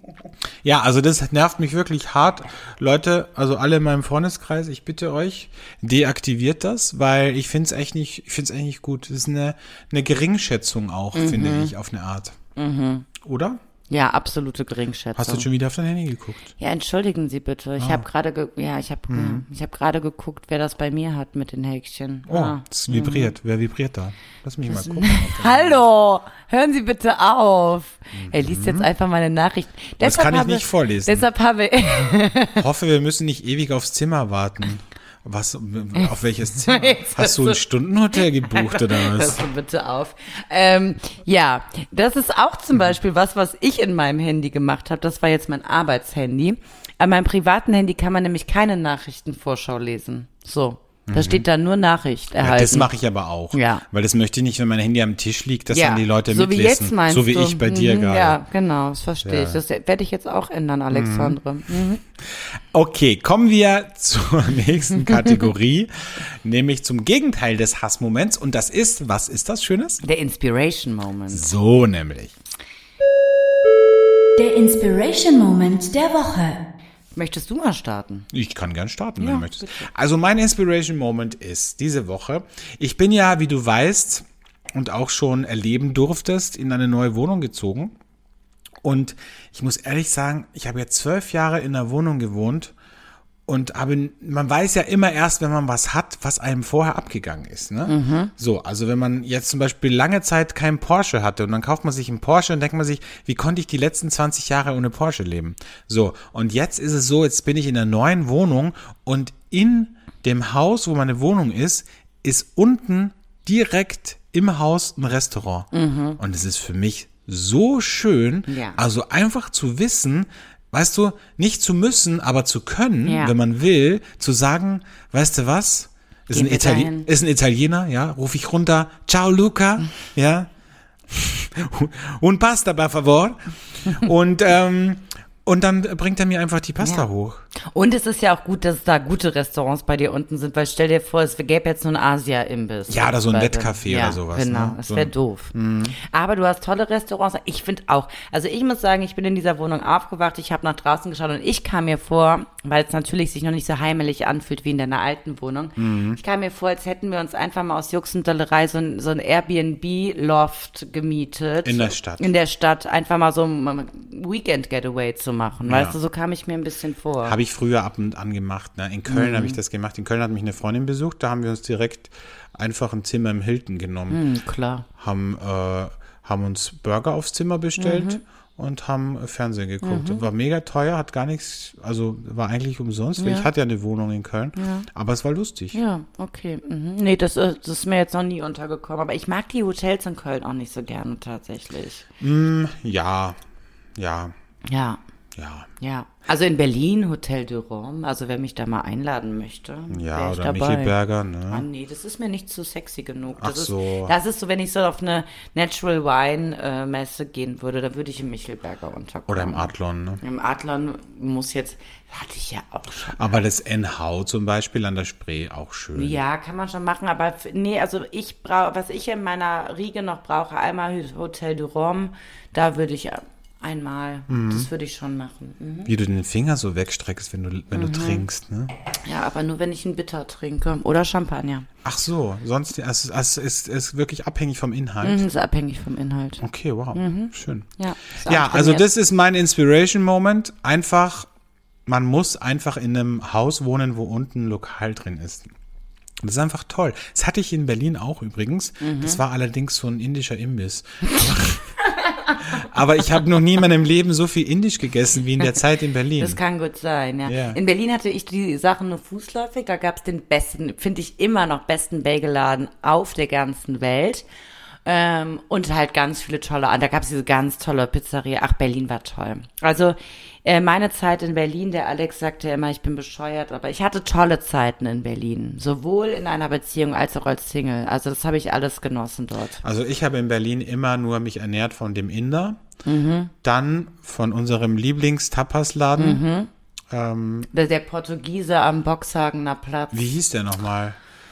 Ja, also das nervt mich wirklich hart. Leute, also alle in meinem Freundeskreis, ich bitte euch, deaktiviert das, weil ich finde es echt nicht, ich finde es echt nicht gut. Das ist eine, eine Geringschätzung auch, finde ich, auf eine Art. Oder? Ja, absolute Geringschätzung. Hast du schon wieder auf dein Handy geguckt? Ja, entschuldigen Sie bitte. Ich Ah. habe gerade, ge ja, ich habe, Mhm. ich habe gerade geguckt, wer das bei mir hat mit den Häkchen. Oh, Ah. es vibriert. Wer vibriert da? Lass mich mal gucken. Hallo, hören Sie bitte auf. Er liest jetzt einfach meine Nachricht. Mhm. Das Deshalb kann ich habe- nicht vorlesen. Deshalb habe ich, Hoffe, wir müssen nicht ewig aufs Zimmer warten. Was, auf welches Zimmer? Jetzt Hast du ein Stundenhotel gebucht oder was? Hörst du bitte auf. Ähm, ja, das ist auch zum Beispiel was, was ich in meinem Handy gemacht habe. Das war jetzt mein Arbeitshandy. An meinem privaten Handy kann man nämlich keine Nachrichtenvorschau lesen. So, da steht da nur Nachricht Ja, erhalten. das mache ich aber auch. Ja. Weil das möchte ich nicht, wenn mein Handy am Tisch liegt, dass ja, dann die Leute so mitlesen. wie jetzt meinst so wie du. ich bei dir Mhm, gerade. Ja, genau, das verstehe Ja. ich. Das werde ich jetzt auch ändern, Alexandre. Mhm. Okay, kommen wir zur nächsten Kategorie, nämlich zum Gegenteil des Hassmoments. Und das ist, was ist das Schönes? Der Inspiration Moment. So nämlich. Der Inspiration Moment der Woche. Möchtest du mal starten? Ich kann gern starten, wenn Ja, du möchtest. bitte. Also mein Inspiration Moment ist diese Woche. Ich bin ja, wie du weißt und auch schon erleben durftest, in eine neue Wohnung gezogen. Und ich muss ehrlich sagen, ich habe jetzt zwölf Jahre in einer Wohnung gewohnt und habe, man weiß ja immer erst, wenn man was hat, was einem vorher abgegangen ist. Ne? Mhm. So, also wenn man jetzt zum Beispiel lange Zeit keinen Porsche hatte und dann kauft man sich einen Porsche und denkt man sich, wie konnte ich die letzten zwanzig Jahre ohne Porsche leben? So, und jetzt ist es so, jetzt bin ich in einer neuen Wohnung und in dem Haus, wo meine Wohnung ist, ist unten direkt im Haus ein Restaurant. Und es ist für mich so schön, Ja. also einfach zu wissen, weißt du, nicht zu müssen, aber zu können, Ja. wenn man will, zu sagen, weißt du was, ist Gehen ein, wir Itali dahin. ist ein Italiener, ja, rufe ich runter, ciao Luca, ja, un pasta per favor, und, ähm, und dann bringt er mir einfach die Pasta Ja. hoch. Und es ist ja auch gut, dass da gute Restaurants bei dir unten sind, weil stell dir vor, es gäbe jetzt so ein Asia-Imbiss. Ja, oder so ein Bei- Nettcafé ja, oder sowas, Genau, ne? das So wäre ein- doof. Aber du hast tolle Restaurants. Ich finde auch, also ich muss sagen, ich bin in dieser Wohnung aufgewacht, ich habe nach draußen geschaut und ich kam mir vor, weil es natürlich sich noch nicht so heimelig anfühlt wie in deiner alten Wohnung, Mhm. ich kam mir vor, als hätten wir uns einfach mal aus Jux und Dollerei so ein, so ein Airbnb-Loft gemietet. In der Stadt. In der Stadt, einfach mal so ein Weekend-Getaway zu machen. Weißt du, so kam ich mir ein bisschen vor. Habe ich früher ab und an gemacht. Ne? In Köln habe ich das gemacht. In Köln hat mich eine Freundin besucht. Da haben wir uns direkt einfach ein Zimmer im Hilton genommen. Hm, klar. Haben, äh, haben uns Burger aufs Zimmer bestellt und haben Fernsehen geguckt. War mega teuer, hat gar nichts, also war eigentlich umsonst, weil Ja. ich hatte ja eine Wohnung in Köln. Aber es war lustig. Ja, okay. Mhm. Nee, das, äh, das ist mir jetzt noch nie untergekommen. Aber ich mag die Hotels in Köln auch nicht so gerne tatsächlich. Mm, ja, ja. Ja. Ja. Ja, also in Berlin, Hotel du Rome, also wer mich da mal einladen möchte, Ja, wär ich oder dabei. Michi Berger, ne? Ah, nee, das ist mir nicht zu sexy genug. Das Ach so. Ist, das ist so, wenn ich so auf eine Natural Wine äh, Messe gehen würde, dann würde ich im Michelberger unterkommen. Oder im Adlon, ne? Im Adlon muss jetzt, hatte ich ja auch schon. Aber das N-Hau zum Beispiel an der Spree auch schön. Ja, kann man schon machen, aber f- nee, also ich brauche, was ich in meiner Riege noch brauche, einmal Hotel du Rome, da würde ich einmal, Mhm. das würde ich schon machen. Mhm. Wie du den Finger so wegstreckst, wenn du, wenn du trinkst, ne? Ja, aber nur wenn ich einen Bitter trinke oder Champagner. Ach so, sonst also, also ist ist wirklich abhängig vom Inhalt. Mhm, ist abhängig vom Inhalt. Okay, wow, schön. Ja, ist Ja, auch also trainiert. das ist mein Inspiration Moment. Einfach, man muss einfach in einem Haus wohnen, wo unten ein Lokal drin ist. Das ist einfach toll. Das hatte ich in Berlin auch übrigens. Das war allerdings so ein indischer Imbiss. Aber ich habe noch nie in meinem Leben so viel Indisch gegessen wie in der Zeit in Berlin. Das kann gut sein, ja. Ja. In Berlin hatte ich die Sachen nur fußläufig. Da gab es den besten, finde ich immer noch besten Bagelladen auf der ganzen Welt. Ähm, und halt ganz viele tolle, da gab es diese ganz tolle Pizzeria. Ach, Berlin war toll. Also äh, meine Zeit in Berlin, der Alex sagte immer, ich bin bescheuert, aber ich hatte tolle Zeiten in Berlin. Sowohl in einer Beziehung als auch als Single. Also das habe ich alles genossen dort. Also ich habe in Berlin immer nur mich ernährt von dem Inder, dann von unserem Lieblingstapasladen. Ähm, Der, der Portugiese am Boxhagener Platz. wie hieß der nochmal?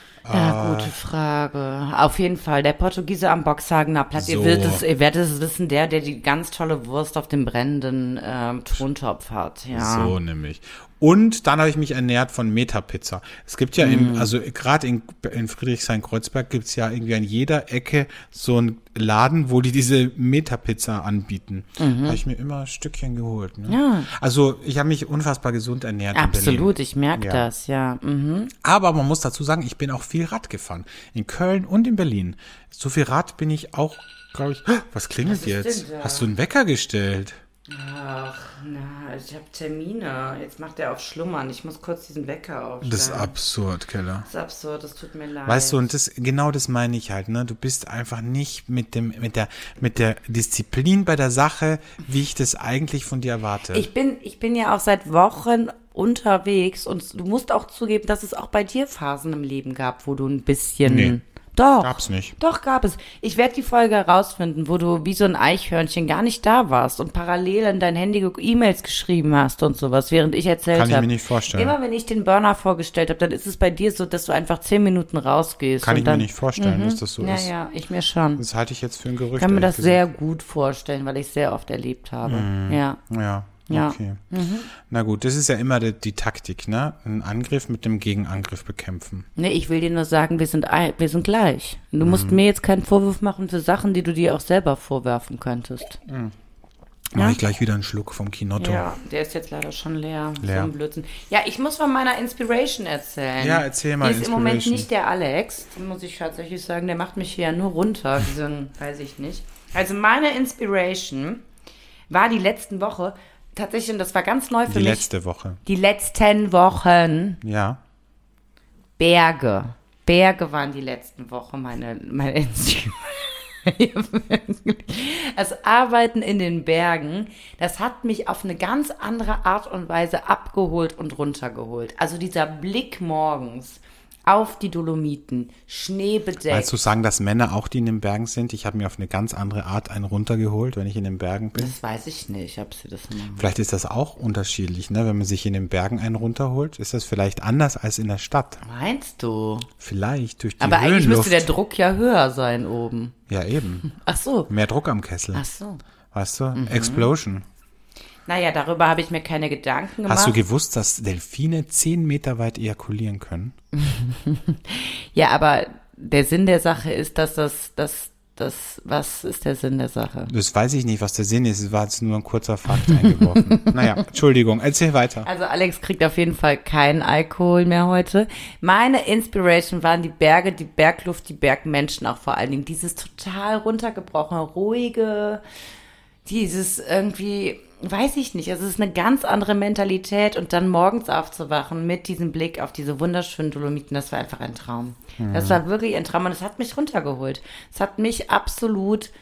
Ja, gute Frage. Auf jeden Fall, der Portugiese am Boxhagener Platz. Ihr, So. werdet es, ihr werdet es wissen, der, der die ganz tolle Wurst auf dem brennenden ähm, Tontopf hat. Ja. So nämlich. Und dann habe ich mich ernährt von Metapizza. Es gibt ja, in, also gerade in, in Friedrichshain-Kreuzberg gibt es ja irgendwie an jeder Ecke so einen Laden, wo die diese Metapizza anbieten. Da habe ich mir immer ein Stückchen geholt. Ne? Ja. Also ich habe mich unfassbar gesund ernährt in Berlin. Absolut, ich merke Ja. das, ja. Mhm. Aber man muss dazu sagen, ich bin auch viel Rad gefahren. In Köln und in Berlin. So viel Rad bin ich auch, glaube ich. Was klingelt Was ist jetzt? denn da? Hast du einen Wecker gestellt? Ach, na, ich habe Termine. Jetzt macht er auf Schlummern. Ich muss kurz diesen Wecker aufstellen. Das ist absurd, Keller. Das ist absurd, das tut mir leid. Weißt du, und das, genau das meine ich halt, ne? Du bist einfach nicht mit dem, mit der, mit der Disziplin bei der Sache, wie ich das eigentlich von dir erwarte. Ich bin, ich bin ja auch seit Wochen unterwegs und du musst auch zugeben, dass es auch bei dir Phasen im Leben gab, wo du ein bisschen... Nee. Doch. Gab's nicht. Doch, gab es. Ich werde die Folge herausfinden, wo du wie so ein Eichhörnchen gar nicht da warst und parallel in dein Handy ge- E-Mails geschrieben hast und sowas, während ich erzählt habe. Kann ich mir nicht vorstellen. Immer wenn ich den Burner vorgestellt habe, dann ist es bei dir so, dass du einfach zehn Minuten rausgehst. Kann und ich dann, mir nicht vorstellen, dass das so ja, ist. ja, ich mir schon. Das halte ich jetzt für ein Gerücht. Ich kann mir ehrlich das sehr gut vorstellen, weil ich es sehr oft erlebt habe. Ja. gesagt. Ja. Ja. Okay. Na gut, das ist ja immer die, die Taktik, ne? Einen Angriff mit dem Gegenangriff bekämpfen. Nee, ich will dir nur sagen, wir sind, ein- wir sind gleich. Du musst Mhm. mir jetzt keinen Vorwurf machen für Sachen, die du dir auch selber vorwerfen könntest. Mache ich gleich wieder einen Schluck vom Kinotto. Ja, der ist jetzt leider schon leer. Leer. So ein Blödsinn. Ja, ich muss von meiner Inspiration erzählen. Ja, erzähl mal Die ist im Moment Inspiration. nicht der Alex, muss ich tatsächlich sagen. Der macht mich hier ja nur runter, wie so ein, weiß ich nicht. Also meine Inspiration war die letzten Woche tatsächlich, und das war ganz neu für Die mich. letzte Woche. Die letzten Wochen Ja. Berge. Berge waren die letzten Wochen meine, meine Inspiration. Also Arbeiten in den Bergen, das hat mich auf eine ganz andere Art und Weise abgeholt und runtergeholt. Also dieser Blick morgens auf die Dolomiten, schneebedeckt. Willst du sagen, dass Männer auch, die in den Bergen sind? Ich habe mir auf eine ganz andere Art einen runtergeholt, wenn ich in den Bergen bin. Das weiß ich nicht, ob sie das machen. Vielleicht ist das auch unterschiedlich, ne? Wenn man sich in den Bergen einen runterholt, ist das vielleicht anders als in der Stadt. Meinst du? Vielleicht durch die Aber eigentlich Höhenluft. müsste der Druck ja höher sein oben. Ja, eben. Ach so. Mehr Druck am Kessel. Ach so. Weißt du? Explosion. Naja, darüber habe ich mir keine Gedanken gemacht. Hast du gewusst, dass Delfine zehn Meter weit ejakulieren können? Ja, aber der Sinn der Sache ist, dass das, das, das, was ist der Sinn der Sache? Das weiß ich nicht, was der Sinn ist. Es war jetzt nur ein kurzer Fakt eingeworfen. Naja, Entschuldigung, erzähl weiter. Also Alex kriegt auf jeden Fall keinen Alkohol mehr heute. Meine Inspiration waren die Berge, die Bergluft, die Bergmenschen auch vor allen Dingen. Dieses total runtergebrochene, ruhige, dieses irgendwie, weiß ich nicht, also es ist eine ganz andere Mentalität und dann morgens aufzuwachen mit diesem Blick auf diese wunderschönen Dolomiten, das war einfach ein Traum. Das war wirklich ein Traum und es hat mich runtergeholt. Es hat mich absolut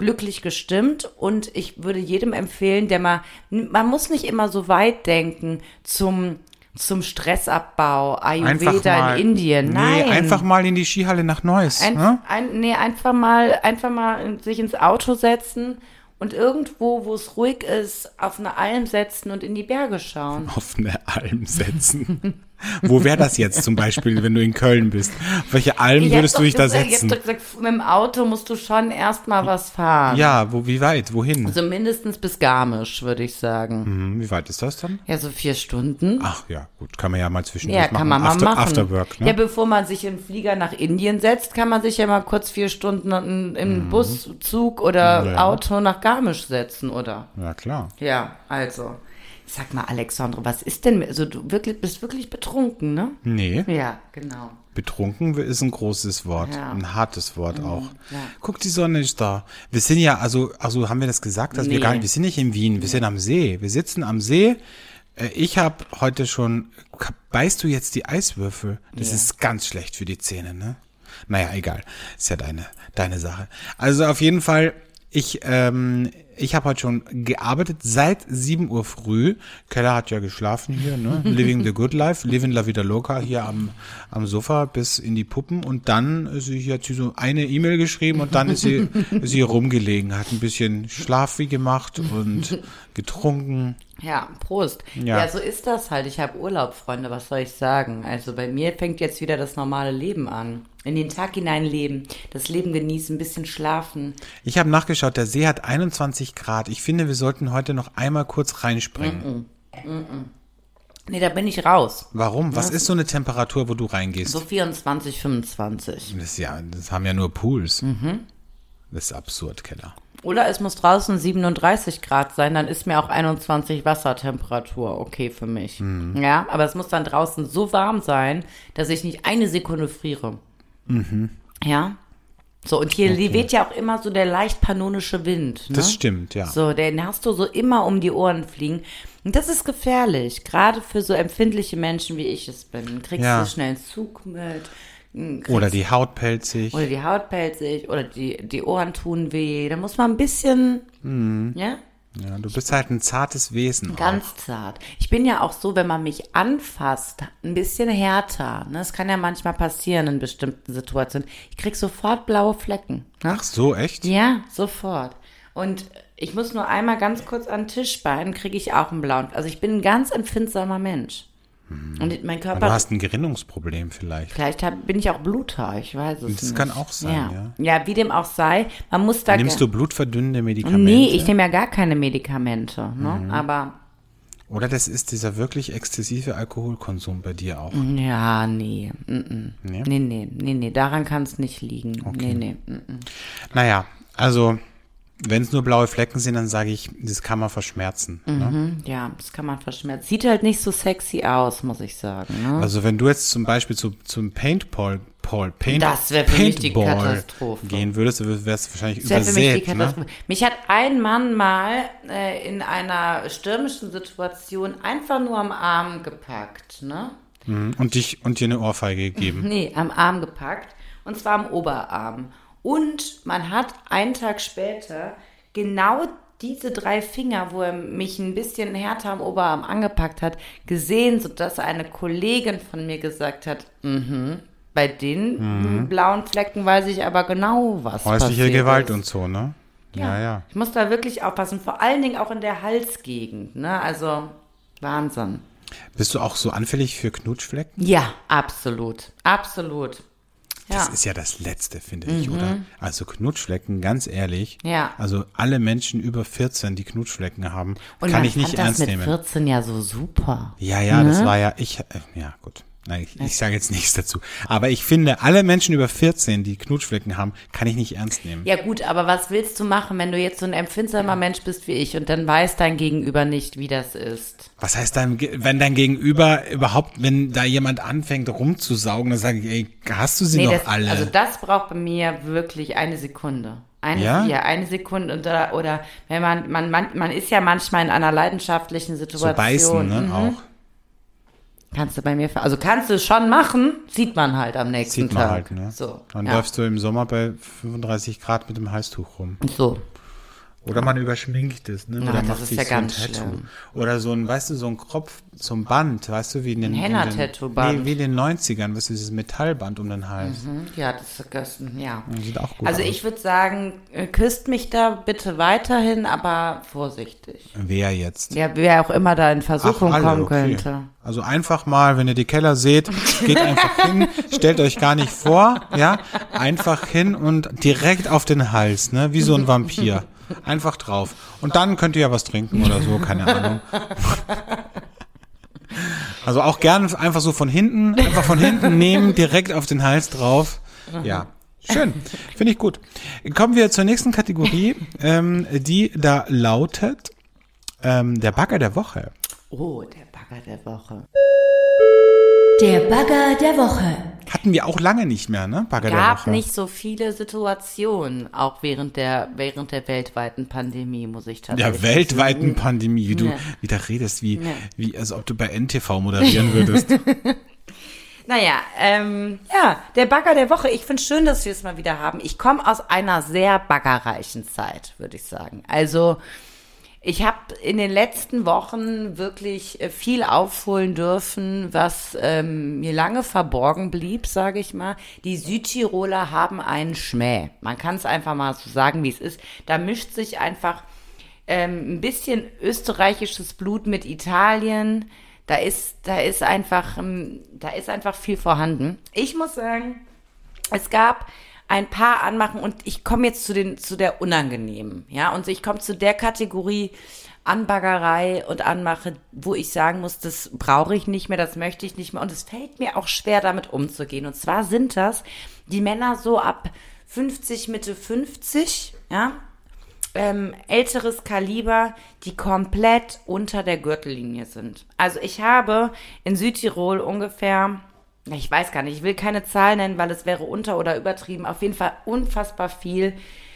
glücklich gestimmt und ich würde jedem empfehlen, der mal, man muss nicht immer so weit denken zum zum Stressabbau, Ayurveda in Indien. Nein. Nee, einfach mal in die Skihalle nach Neuss. Ein, ne? ein, nee, einfach mal, einfach mal sich ins Auto setzen und irgendwo, wo es ruhig ist, auf eine Alm setzen und in die Berge schauen. Auf eine Alm setzen. Wo wäre das jetzt zum Beispiel, wenn du in Köln bist? Auf welche Alm Ich würdest hab du doch dich da gesagt, ich setzen? hab doch gesagt, mit dem Auto musst du schon erstmal was fahren. Ja, wo, wie weit? Wohin? Also mindestens bis Garmisch, würde ich sagen. Hm, wie weit ist das dann? Ja, so vier Stunden. Ach ja, gut, kann man ja mal zwischendurch Ja, machen. kann man mal After, machen. Afterwork, ne? Ja, bevor man sich in den Flieger nach Indien setzt, kann man sich ja mal kurz vier Stunden in, in Bus, Zug oder Ja. Auto nach Garmisch setzen, oder? Ja, klar. Ja, also. Sag mal, Alexandre, was ist denn, also du wirklich, bist wirklich betrunken, ne? Nee, Ja, genau. betrunken ist ein großes Wort, Ja. ein hartes Wort auch. ja. Guck, die Sonne ist da. Wir sind ja, also, also haben wir das gesagt, dass wir Nee. gar nicht, wir sind nicht in Wien, wir sind am See. Wir sitzen am See. Äh, Ich habe heute schon, beißt du jetzt die Eiswürfel? Das Ja. ist ganz schlecht für die Zähne, ne? Naja, egal. Ist ja deine, deine Sache. Also auf jeden Fall, ich, ähm, ich habe heute schon gearbeitet seit sieben Uhr früh. Keller hat ja geschlafen hier, ne? Living the good life, living la vida loca hier am, am Sofa bis in die Puppen. Und dann ist sie hier, hat sie so eine E-Mail geschrieben und dann ist sie, ist sie hier rumgelegen, hat ein bisschen Schlafi gemacht und getrunken. Ja, Prost. Ja. Ja, so ist das halt. Ich habe Urlaub, Freunde, was soll ich sagen? Also bei mir fängt jetzt wieder das normale Leben an. In den Tag hinein leben, das Leben genießen, ein bisschen schlafen. Ich habe nachgeschaut, der See hat einundzwanzig Grad. Ich finde, wir sollten heute noch einmal kurz reinspringen. Nee, da bin ich raus. Warum? Was ist so eine Temperatur, wo du reingehst? So vierundzwanzig, fünfundzwanzig. Das ist ja, das haben ja nur Pools. Das ist absurd, Keller. Oder es muss draußen siebenunddreißig Grad sein, dann ist mir auch einundzwanzig Wassertemperatur okay für mich. Mhm. Ja, aber es muss dann draußen so warm sein, dass ich nicht eine Sekunde friere. Mhm. Ja. So, und hier weht ja auch immer so der leicht pannonische Wind. Ne? Das stimmt, ja. So, den hast du so immer um die Ohren fliegen. Und das ist gefährlich, gerade für so empfindliche Menschen, wie ich es bin. Kriegst Ja. du schnell einen Zug mit. kriegst- Oder die Haut pelzig. Oder die Haut pelzig, oder die, die Ohren tun weh. Da muss man ein bisschen, Mhm. ja, Ja, du bist halt ein zartes Wesen. ganz auch. zart. Ich bin ja auch so, wenn man mich anfasst, ein bisschen härter. Ne? Das kann ja manchmal passieren in bestimmten Situationen. Ich krieg sofort blaue Flecken. Ne? Ach so, echt? Ja, sofort. Und ich muss nur einmal ganz kurz an den Tisch beinen, kriege ich auch einen blauen. Also ich bin ein ganz empfindsamer Mensch. Und mein Du Körper, hast ein Gerinnungsproblem vielleicht. vielleicht hab, bin ich auch Bluter, ich weiß es Das nicht. kann auch sein, ja. Ja, wie dem auch sei, man muss da... Nimmst ge- du blutverdünnende Medikamente? Nee, ich nehme ja gar keine Medikamente, ne? Mhm. Aber Oder das ist dieser wirklich exzessive Alkoholkonsum bei dir auch. ja, nee. Mm -mm. Nee? Nee, nee, nee, nee, daran kann es nicht liegen. Nee, nee. Mm -mm. Naja, also wenn es nur blaue Flecken sind, dann sage ich, das kann man verschmerzen. Ne? Mhm, ja, das kann man verschmerzen. Sieht halt nicht so sexy aus, muss ich sagen. Ne? Also wenn du jetzt zum Beispiel zu, zum Paintball Paul, Paint, Das wäre für mich die Paintball Katastrophe. gehen würdest, dann wärst du wahrscheinlich Das wäre für mich die übersät. Ne? Katastrophe. Mich hat ein Mann mal äh, in einer stürmischen Situation einfach nur am Arm gepackt, ne? Mhm. Und dich und dir eine Ohrfeige gegeben. Nee, am Arm gepackt. Und zwar am Oberarm. Und man hat einen Tag später genau diese drei Finger, wo er mich ein bisschen härter am Oberarm angepackt hat, gesehen, sodass eine Kollegin von mir gesagt hat, mhm, bei den blauen Flecken weiß ich aber genau, was Häusliche passiert Gewalt ist. und so, ne? Ja, ja. Ich muss da wirklich aufpassen, vor allen Dingen auch in der Halsgegend, ne? Also Wahnsinn. Bist du auch so anfällig für Knutschflecken? Ja, absolut, absolut. Ja. Das ist ja das Letzte, finde ich, oder? Also Knutschflecken, ganz ehrlich. Ja. Also alle Menschen über vierzehn, die Knutschflecken haben, Und kann man ich nicht fand das ernst mit nehmen. vierzehn ja so super. Ja, ja, das war ja, ich, äh, ja, gut. Nein, ich, ich sage jetzt nichts dazu. Aber ich finde, alle Menschen über vierzehn, die Knutschflecken haben, kann ich nicht ernst nehmen. Ja gut, aber was willst du machen, wenn du jetzt so ein empfindsamer Mensch bist wie ich und dann weiß dein Gegenüber nicht, wie das ist? Was heißt dann, wenn dein Gegenüber überhaupt, wenn da jemand anfängt rumzusaugen, dann sage ich, ey, hast du sie noch das, alle? also das braucht bei mir wirklich eine Sekunde. Eine, Ja? ja, eine Sekunde oder, oder wenn man, man, man, man ist ja manchmal in einer leidenschaftlichen so Situation. beißen, ne, Mhm. auch. Kannst du bei mir, also kannst du schon machen, sieht man halt am nächsten Sieht man Tag. halt, ne? So, Dann ja. läufst du im Sommer bei fünfunddreißig Grad mit dem Halstuch rum. So. Oder man überschminkt es, ne? Na, Oder das macht ist sich ja so ganz ein Tattoo. schlimm. Oder so ein, weißt du, so ein Kropf, so ein Band, weißt du, wie in den, Ein in Henna-Tattoo-Band. den, wie, wie in den neunzigern, weißt du, dieses Metallband um den Hals. Hm, Ja, das ist das, ja. Das sieht auch gut Also aus. ich würde sagen, äh, küsst mich da bitte weiterhin, aber vorsichtig. Wer jetzt? Ja, wer auch immer da in Versuchung alle, kommen okay. könnte. Also einfach mal, wenn ihr die Keller seht, geht einfach hin, stellt euch gar nicht vor, ja, einfach hin und direkt auf den Hals, ne, wie so ein Vampir. Einfach drauf. Und dann könnt ihr ja was trinken oder so, keine Ahnung. Also auch gerne einfach so von hinten, einfach von hinten nehmen, direkt auf den Hals drauf. Ja, schön. Finde ich gut. Kommen wir zur nächsten Kategorie, ähm, die da lautet ähm, der Bagger der Woche. Oh, der Bagger der Woche. Der Bagger der Woche. Hatten wir auch lange nicht mehr, ne? Bagger der Gab Woche. nicht so viele Situationen, auch während der während der weltweiten Pandemie, muss ich tatsächlich Der weltweiten sagen. Pandemie, wie du Ja. wieder redest, wie, Ja. wie, als ob du bei N T V moderieren würdest. Naja, ähm, ja, der Bagger der Woche. Ich finde schön, dass wir es mal wieder haben. Ich komme aus einer sehr baggerreichen Zeit, würde ich sagen. Also ich habe in den letzten Wochen wirklich äh, viel aufholen dürfen, was ähm, mir lange verborgen blieb, sage ich mal. Die Südtiroler haben einen Schmäh. Man kann es einfach mal so sagen, wie es ist. Da mischt sich einfach ähm, ein bisschen österreichisches Blut mit Italien. Da ist, da ist einfach, ähm, da ist einfach viel vorhanden. Ich muss sagen, es gab ein paar Anmachen und ich komme jetzt zu den, zu der unangenehmen, ja, und ich komme zu der Kategorie Anbaggerei und Anmache, wo ich sagen muss, das brauche ich nicht mehr, das möchte ich nicht mehr und es fällt mir auch schwer, damit umzugehen. Und zwar sind das die Männer so ab fünfzig, Mitte fünfzig, ja, ähm, älteres Kaliber, die komplett unter der Gürtellinie sind. Also ich habe in Südtirol ungefähr, ich weiß gar nicht, ich will keine Zahl nennen, weil es wäre unter- oder übertrieben, auf jeden Fall unfassbar viel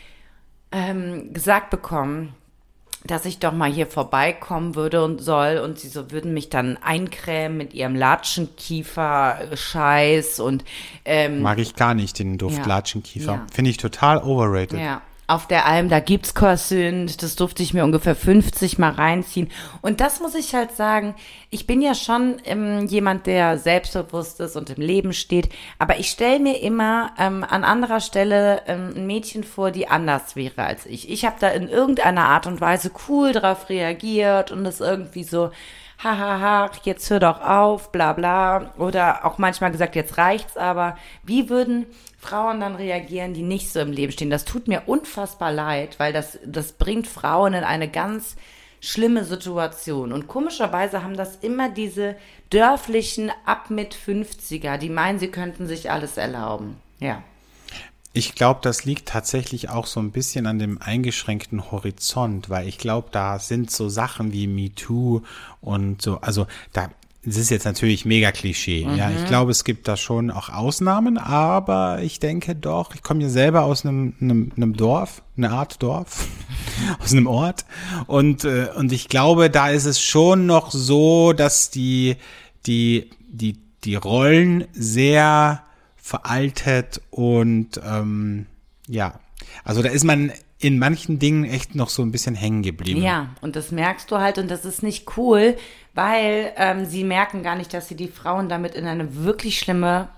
ähm, gesagt bekommen, dass ich doch mal hier vorbeikommen würde und soll und sie so würden mich dann eincremen mit ihrem Latschenkiefer-Scheiß und ähm, Mag ich gar nicht, den Duft Ja. Latschenkiefer. Ja. Finde ich total overrated. ja, auf der Alm, da gibt's Corsünd, das durfte ich mir ungefähr fünfzig Mal reinziehen. Und das muss ich halt sagen, ich bin ja schon ähm, jemand, der selbstbewusst ist und im Leben steht, aber ich stelle mir immer ähm, an anderer Stelle ähm, ein Mädchen vor, die anders wäre als ich. Ich habe da in irgendeiner Art und Weise cool drauf reagiert und das irgendwie so, hahaha, jetzt hör doch auf, bla bla. Oder auch manchmal gesagt, jetzt reicht's aber. Wie würden Frauen dann reagieren, die nicht so im Leben stehen? Das tut mir unfassbar leid, weil das, das bringt Frauen in eine ganz schlimme Situation. Und komischerweise haben das immer diese dörflichen ab mit fünfziger, die meinen, sie könnten sich alles erlauben. Ja. Ich glaube, das liegt tatsächlich auch so ein bisschen an dem eingeschränkten Horizont, weil ich glaube, da sind so Sachen wie MeToo und so, also da, das ist jetzt natürlich mega Klischee, mhm. ja, ich glaube, es gibt da schon auch Ausnahmen, aber ich denke doch, ich komme ja selber aus einem, einem, einem Dorf, eine Art Dorf, aus einem Ort und, äh, und ich glaube, da ist es schon noch so, dass die, die, die, die Rollen sehr veraltet und ähm, ja, also da ist man in manchen Dingen echt noch so ein bisschen hängen geblieben. Ja, und das merkst du halt und das ist nicht cool, weil ähm, sie merken gar nicht, dass sie die Frauen damit in eine wirklich schlimme,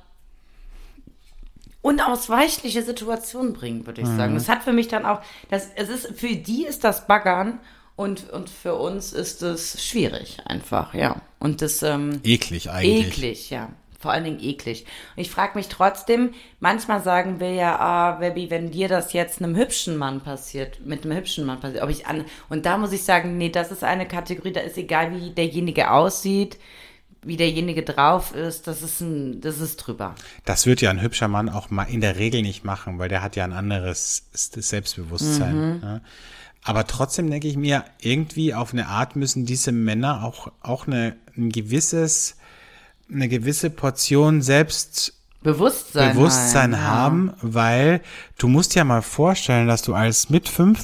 unausweichliche Situation bringen, würde ich sagen. Das hat für mich dann auch, das, es ist, für die ist das Baggern und, und für uns ist es schwierig einfach, ja. Und das, ähm, Eklig eigentlich. eklig, ja. Vor allen Dingen eklig. Und ich frage mich trotzdem, manchmal sagen wir ja, ah, Baby, wenn dir das jetzt einem hübschen Mann passiert, mit einem hübschen Mann passiert, ob ich an, und da muss ich sagen, nee, das ist eine Kategorie, da ist egal, wie derjenige aussieht, wie derjenige drauf ist, das ist ein, das ist drüber. Das wird ja ein hübscher Mann auch mal in der Regel nicht machen, weil der hat ja ein anderes Selbstbewusstsein. Mhm. Ja. Aber trotzdem denke ich mir, irgendwie auf eine Art müssen diese Männer auch, auch eine, ein gewisses, eine gewisse Portion Selbstbewusstsein Bewusstsein, Bewusstsein ja. haben, weil du musst ja mal vorstellen, dass du als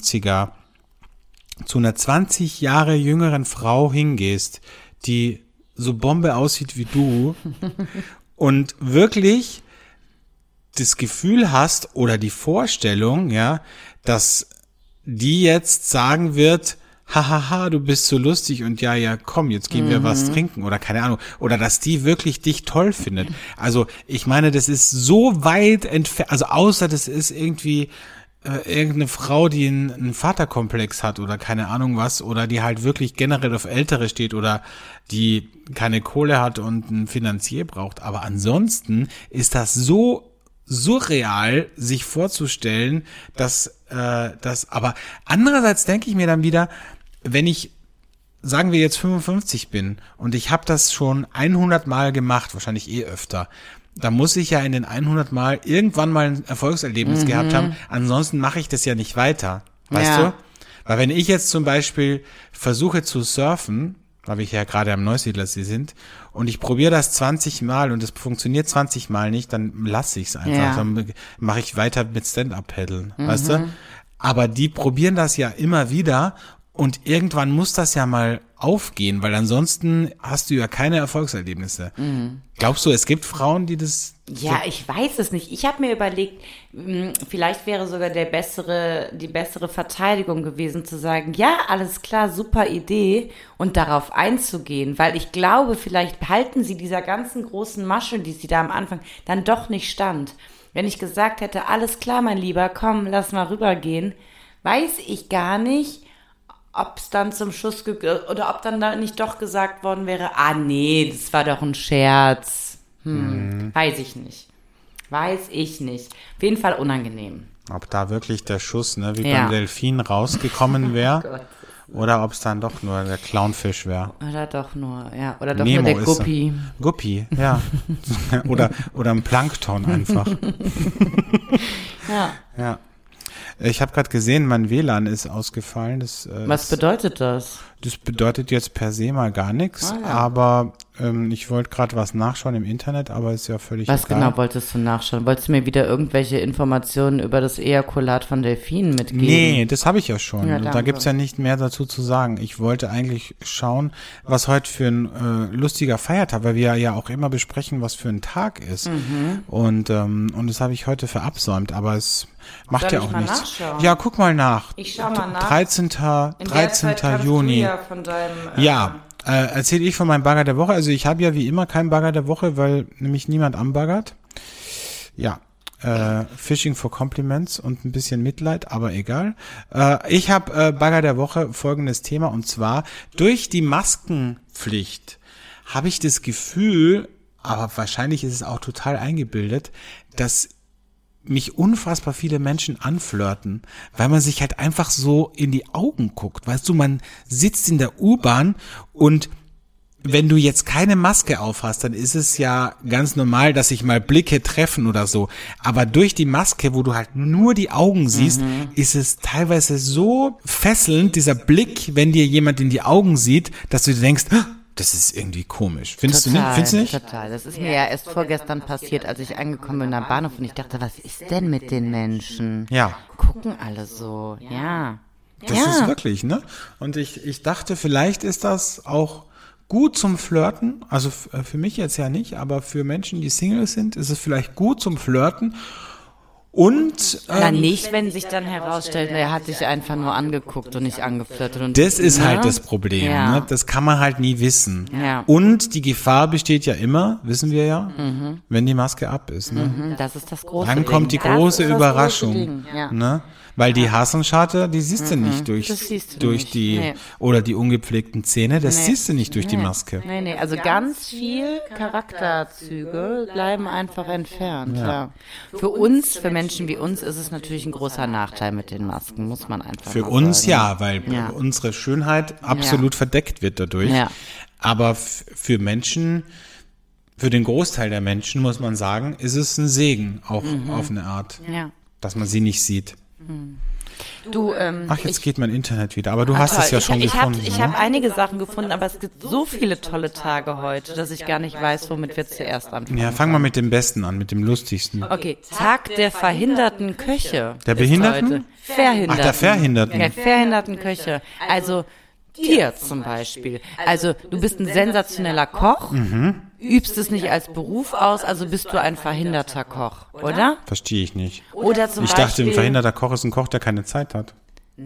Mit-fünfziger zu einer zwanzig Jahre jüngeren Frau hingehst, die so Bombe aussieht wie du und wirklich das Gefühl hast oder die Vorstellung, ja, dass die jetzt sagen wird, hahaha, du bist so lustig und ja, ja, komm, jetzt gehen wir mhm. was trinken oder keine Ahnung. Oder dass die wirklich dich toll findet. Also ich meine, das ist so weit entfernt, also außer das ist irgendwie äh, irgendeine Frau, die einen, einen Vaterkomplex hat oder keine Ahnung was oder die halt wirklich generell auf Ältere steht oder die keine Kohle hat und einen Finanzier braucht. Aber ansonsten ist das so surreal, sich vorzustellen, dass äh, das, aber andererseits denke ich mir dann wieder, wenn ich, sagen wir jetzt fünfundfünfzig bin und ich habe das schon hundert Mal gemacht, wahrscheinlich eh öfter, da muss ich ja in den hundert Mal irgendwann mal ein Erfolgserlebnis mhm. gehabt haben, ansonsten mache ich das ja nicht weiter, weißt ja. du? Weil wenn ich jetzt zum Beispiel versuche zu surfen, weil wir ja gerade am Neusiedlersee sind, und ich probiere das zwanzig Mal und es funktioniert zwanzig Mal nicht, dann lasse ich es einfach. Ja. Dann mache ich weiter mit Stand-Up-Paddeln, mhm. weißt du? Aber die probieren das ja immer wieder und irgendwann muss das ja mal aufgehen, weil ansonsten hast du ja keine Erfolgserlebnisse. Mhm. Glaubst du, es gibt Frauen, die das... Ja, ich weiß es nicht. Ich habe mir überlegt, vielleicht wäre sogar der bessere, die bessere Verteidigung gewesen, zu sagen, ja, alles klar, super Idee und darauf einzugehen, weil ich glaube, vielleicht halten sie dieser ganzen großen Masche, die sie da am Anfang dann doch nicht stand. Wenn ich gesagt hätte, alles klar, mein Lieber, komm, lass mal rübergehen, weiß ich gar nicht, ob es dann zum Schuss ge- oder ob dann da nicht doch gesagt worden wäre, ah nee, das war doch ein Scherz. Hm, mhm. Weiß ich nicht. Weiß ich nicht. Auf jeden Fall unangenehm. Ob da wirklich der Schuss, ne, wie ja. beim Delfin rausgekommen wäre oh oder ob es dann doch nur der Clownfisch wäre. Oder doch nur, ja, oder doch Nemo nur der Guppi. Guppi, ja. oder oder ein Plankton einfach. ja. Ja. Ich habe gerade gesehen, mein W L A N ist ausgefallen. Das, äh, Was bedeutet das? Das bedeutet jetzt per se mal gar nichts, ah, ja. aber ähm, ich wollte gerade was nachschauen im Internet, aber ist ja völlig Was egal. genau wolltest du nachschauen? Wolltest du mir wieder irgendwelche Informationen über das Ejakulat von Delfinen mitgeben? Nee, das habe ich ja schon. Ja, da gibt's ja nicht mehr dazu zu sagen. Ich wollte eigentlich schauen, was heute für ein äh, lustiger Feiertag, weil wir ja auch immer besprechen, was für ein Tag ist. Mhm. Und ähm, und das habe ich heute verabsäumt, aber es macht Soll ja ich auch mal nichts. Nachschauen? Ja, guck mal nach. Ich schau mal nach. dreizehnten In der Zeit kannst Juni. Du ja, von deinem, äh, ja, äh, erzähle ich von meinem Bagger der Woche. Also ich habe ja wie immer keinen Bagger der Woche, weil nämlich niemand anbaggert. Ja, äh, Fishing for Compliments und ein bisschen Mitleid, aber egal. Äh, ich habe äh, Bagger der Woche folgendes Thema und zwar durch die Maskenpflicht habe ich das Gefühl, aber wahrscheinlich ist es auch total eingebildet, dass mich unfassbar viele Menschen anflirten, weil man sich halt einfach so in die Augen guckt. Weißt du, man sitzt in der U-Bahn und wenn du jetzt keine Maske auf hast, dann ist es ja ganz normal, dass sich mal Blicke treffen oder so. Aber durch die Maske, wo du halt nur die Augen siehst, mhm. ist es teilweise so fesselnd, dieser Blick, wenn dir jemand in die Augen sieht, dass du dir denkst, das ist irgendwie komisch. Findest total, du nicht? Findest du nicht? Total. Das ist mir ja erst vorgestern passiert, als ich angekommen bin am Bahnhof und ich dachte, was ist denn mit den Menschen? Ja. Gucken alle so. Ja. Das ja. ist wirklich, ne? Und ich, ich dachte, vielleicht ist das auch gut zum Flirten. Also f- für mich jetzt ja nicht, aber für Menschen, die Single sind, ist es vielleicht gut zum Flirten. Und ähm, Na nicht, wenn sich dann herausstellt, er hat dich einfach nur angeguckt und nicht angeflirtet. Und das ist ne? halt das Problem. Ja. Ne? Das kann man halt nie wissen. Ja. Und die Gefahr besteht ja immer, wissen wir ja, mhm. wenn die Maske ab ist. Ne? Mhm, das ist das große Dann Ding. kommt die das große das Überraschung. Große Ding. Ja. Ne? Weil die Hasenscharte, die siehst du mhm. nicht durch, du durch nicht. die, nee. oder die ungepflegten Zähne, das nee. siehst du nicht durch nee. die Maske. Nee, nee, also ganz viel Charakterzüge bleiben einfach entfernt. Ja. Ja. Für uns, für Menschen wie uns, ist es natürlich ein großer Nachteil mit den Masken, muss man einfach Für mal uns sagen. ja, weil ja. unsere Schönheit absolut ja. verdeckt wird dadurch. Ja. Aber f- für Menschen, für den Großteil der Menschen, muss man sagen, ist es ein Segen, auch mhm. auf eine Art, ja. dass man sie nicht sieht. Mhm. Du, ähm, Ach, jetzt ich, geht mein Internet wieder, aber du ah, hast toll. es ja ich, schon ich gefunden. Hab, ich ne? habe einige Sachen gefunden, aber es gibt so viele tolle Tage heute, dass ich gar nicht weiß, womit wir zuerst anfangen. Ja, fang mal mit dem Besten an, mit dem Lustigsten. Okay, Tag der verhinderten Köche. Der Behinderten? Verhinderten. Ach, der Verhinderten. Ja, verhinderten Köche. Also dir zum Beispiel. Also du bist ein sensationeller Koch, mhm. übst es nicht als Beruf aus, also bist du ein verhinderter Koch, oder? Verstehe ich nicht. Oder zum ich Beispiel, dachte, ein verhinderter Koch ist ein Koch, der keine Zeit hat.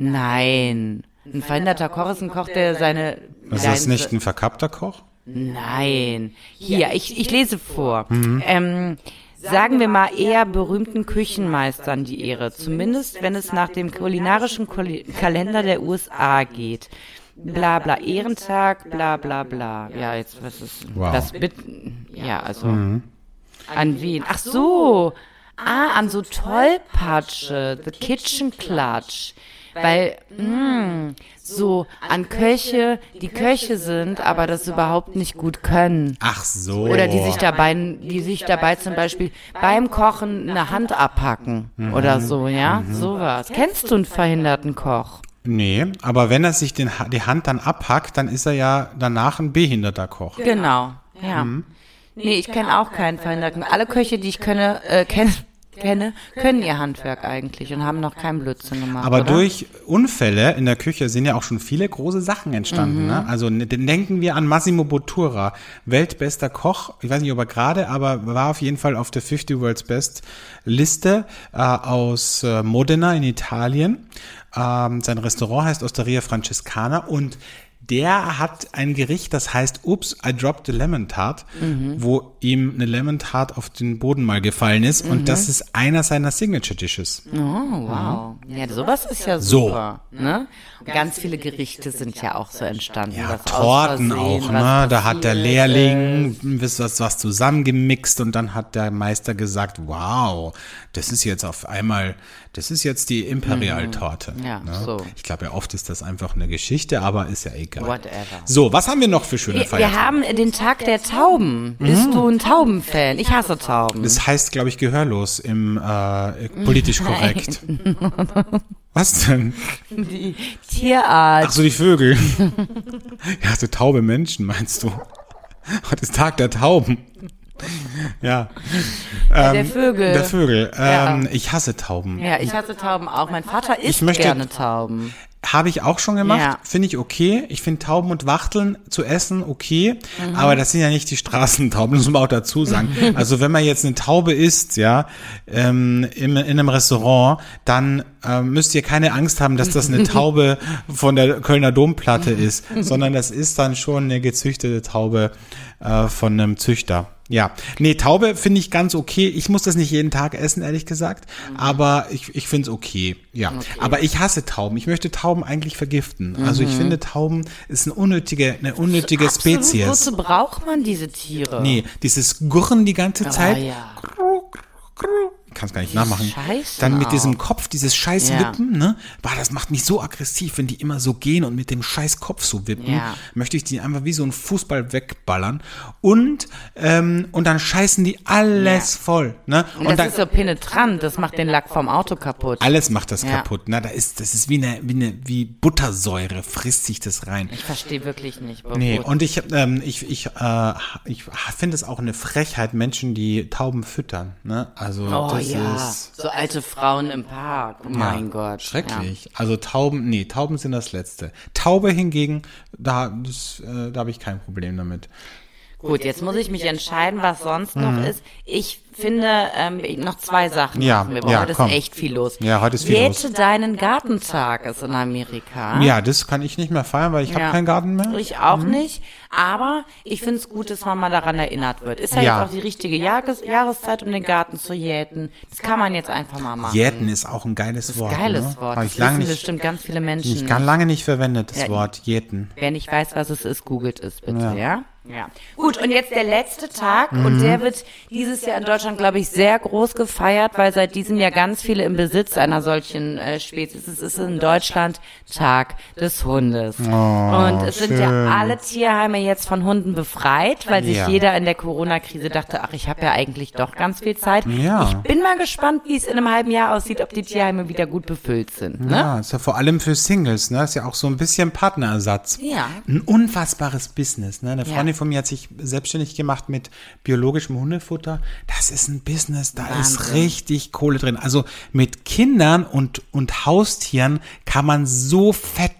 Nein, ein verhinderter Koch ist ein Koch, der seine... Ist das nicht ein verkappter Koch? Nein. Hier, ich, ich lese vor. Mhm. Ähm, sagen wir mal eher berühmten Küchenmeistern die Ehre, zumindest wenn es nach dem kulinarischen Kul- Kalender der U S A geht. Bla bla, Ehrentag, bla bla bla. Ja, jetzt, was ist wow. das? Bit- ja, also, mhm. An wen? Ach so, ah, an so Tollpatsche, The Kitchen Clutch. Weil, mh, so an Köche, die Köche sind, aber das überhaupt nicht gut können. Ach so. Oder die sich dabei, die sich dabei zum Beispiel beim Kochen eine Hand abhacken mhm. oder so, ja, mhm. sowas. Kennst du einen verhinderten Koch? Nee, aber wenn er sich den, die Hand dann abhackt, dann ist er ja danach ein behinderter Koch. Genau, ja. Mhm. Nee, ich kenne auch keinen verhinderten. Alle Köche, die ich kenne, äh, kenne, kenne, können ihr Handwerk eigentlich und haben noch keinen Blödsinn gemacht. Aber oder? Durch Unfälle in der Küche sind ja auch schon viele große Sachen entstanden. Mhm. Ne? Also denken wir an Massimo Bottura, weltbester Koch. Ich weiß nicht, ob er gerade, aber war auf jeden Fall auf der fifty World's Best Liste äh, aus äh, Modena in Italien. Ähm, sein Restaurant heißt Osteria Francescana und der hat ein Gericht, das heißt Oops, I dropped the lemon tart, mhm. wo ihm eine Lemon Tart auf den Boden mal gefallen ist mhm. und das ist einer seiner Signature Dishes. Oh, wow. Ja, sowas ist ja super. So. Ne? Ganz viele Gerichte sind ja auch so entstanden. Ja, Torten auch, ne? Da hat der Lehrling was, was zusammengemixt und dann hat der Meister gesagt, wow, das ist jetzt auf einmal, das ist jetzt die Imperial-Torte. Mhm. Ja, ne? so. Ich glaube, ja, oft ist das einfach eine Geschichte, aber ist ja egal. Whatever. So, was haben wir noch für schöne wir, Feiertage? Wir haben den Tag der Tauben. Mhm. Bist du ein Taubenfan? Ich hasse Tauben. Das heißt, glaube ich, gehörlos im äh, politisch korrekt. Was denn? Die Tierart. Ach so, die Vögel. Ja, so taube Menschen, meinst du? Heute ist Tag der Tauben. Ja. ja ähm, der Vögel. Der Vögel. Ähm, ja. Ich hasse Tauben. Ja, ich hasse Tauben auch. Mein Vater isst möchte, gerne Tauben. Habe ich auch schon gemacht. Ja. Finde ich okay. Ich finde Tauben und Wachteln zu essen okay. Mhm. Aber das sind ja nicht die Straßentauben, das muss man auch dazu sagen. Also wenn man jetzt eine Taube isst, ja, ähm, in, in einem Restaurant, dann ähm, müsst ihr keine Angst haben, dass das eine Taube von der Kölner Domplatte ist, sondern das ist dann schon eine gezüchtete Taube äh, von einem Züchter. Ja, nee, Taube finde ich ganz okay. Ich muss das nicht jeden Tag essen, ehrlich gesagt, mhm. aber ich, ich finde es okay. Ja, okay. Aber ich hasse Tauben. Ich möchte Tauben eigentlich vergiften. Mhm. Also ich finde, Tauben ist eine unnötige, eine unnötige Absolut. Spezies. Wozu braucht man diese Tiere? Nee, dieses Gurren die ganze oh, Zeit. Ja. Ich kann es gar nicht nachmachen. Scheiße Dann mit auch. diesem Kopf, dieses scheiß ja. Wippen, ne? Boah, das macht mich so aggressiv, wenn die immer so gehen und mit dem scheiß Kopf so wippen. Ja. Möchte ich die einfach wie so ein Fußball wegballern. Und, ähm, und dann scheißen die alles ja. voll, ne? Und, und das dann, ist so penetrant, das macht den Lack vom Auto kaputt. Alles macht das ja. kaputt, ne? Da ist, das ist wie eine, wie eine, wie Buttersäure, frisst sich das rein. Ich verstehe wirklich nicht. Nee, und ich, ähm, ich, ich, äh, ich finde es auch eine Frechheit, Menschen, die Tauben füttern, ne? Also, oh, das ja. ist, so alte Frauen im Park, oh ja, mein Gott. Schrecklich. Ja. Also Tauben, nee, Tauben sind das Letzte. Taube hingegen, da, das, äh, da habe ich kein Problem damit. Gut, jetzt muss ich mich entscheiden, was sonst mhm. noch ist. Ich finde, ähm, noch zwei Sachen. Ja, wir ja, heute komm. ist echt viel los. Ja, heute ist viel Jäte los. deinen Gartentag ist in Amerika. Ja, das kann ich nicht mehr feiern, weil ich ja. habe keinen Garten mehr. Ich auch mhm. nicht. Aber ich finde es gut, dass man mal daran erinnert wird. Ist ja, ja. jetzt auch die richtige Jahres- Jahreszeit, um den Garten zu jäten. Das kann man jetzt einfach mal machen. Jäten ist auch ein geiles das ist Wort. Ein geiles ne? Wort. Habe Das ich lange wissen nicht, bestimmt ganz viele Menschen. Ich kann lange nicht verwendet, das ja, Wort Jäten. Wer nicht weiß, was es ist, googelt es bitte, ja? Ja. Ja. Gut, und jetzt der letzte Tag mhm. und der wird dieses Jahr in Deutschland, glaube ich, sehr groß gefeiert, weil seit diesem Jahr ganz viele im Besitz einer solchen äh, Spezies sind. Es ist in Deutschland Tag des Hundes. Oh, und es schön. sind ja alle Tierheime jetzt von Hunden befreit, weil sich ja. jeder in der Corona-Krise dachte, ach, ich habe ja eigentlich doch ganz viel Zeit. Ja. Ich bin mal gespannt, wie es in einem halben Jahr aussieht, ob die Tierheime wieder gut befüllt sind. Ne? Ja, ist ja vor allem für Singles, ne? Ist ja auch so ein bisschen Partnerersatz. Ja. Ein unfassbares Business, ne? Eine Freundin Ja. von mir hat sich selbstständig gemacht mit biologischem Hundefutter. Das ist ein Business, da Wahnsinn. ist richtig Kohle drin. Also mit Kindern und, und Haustieren kann man so fett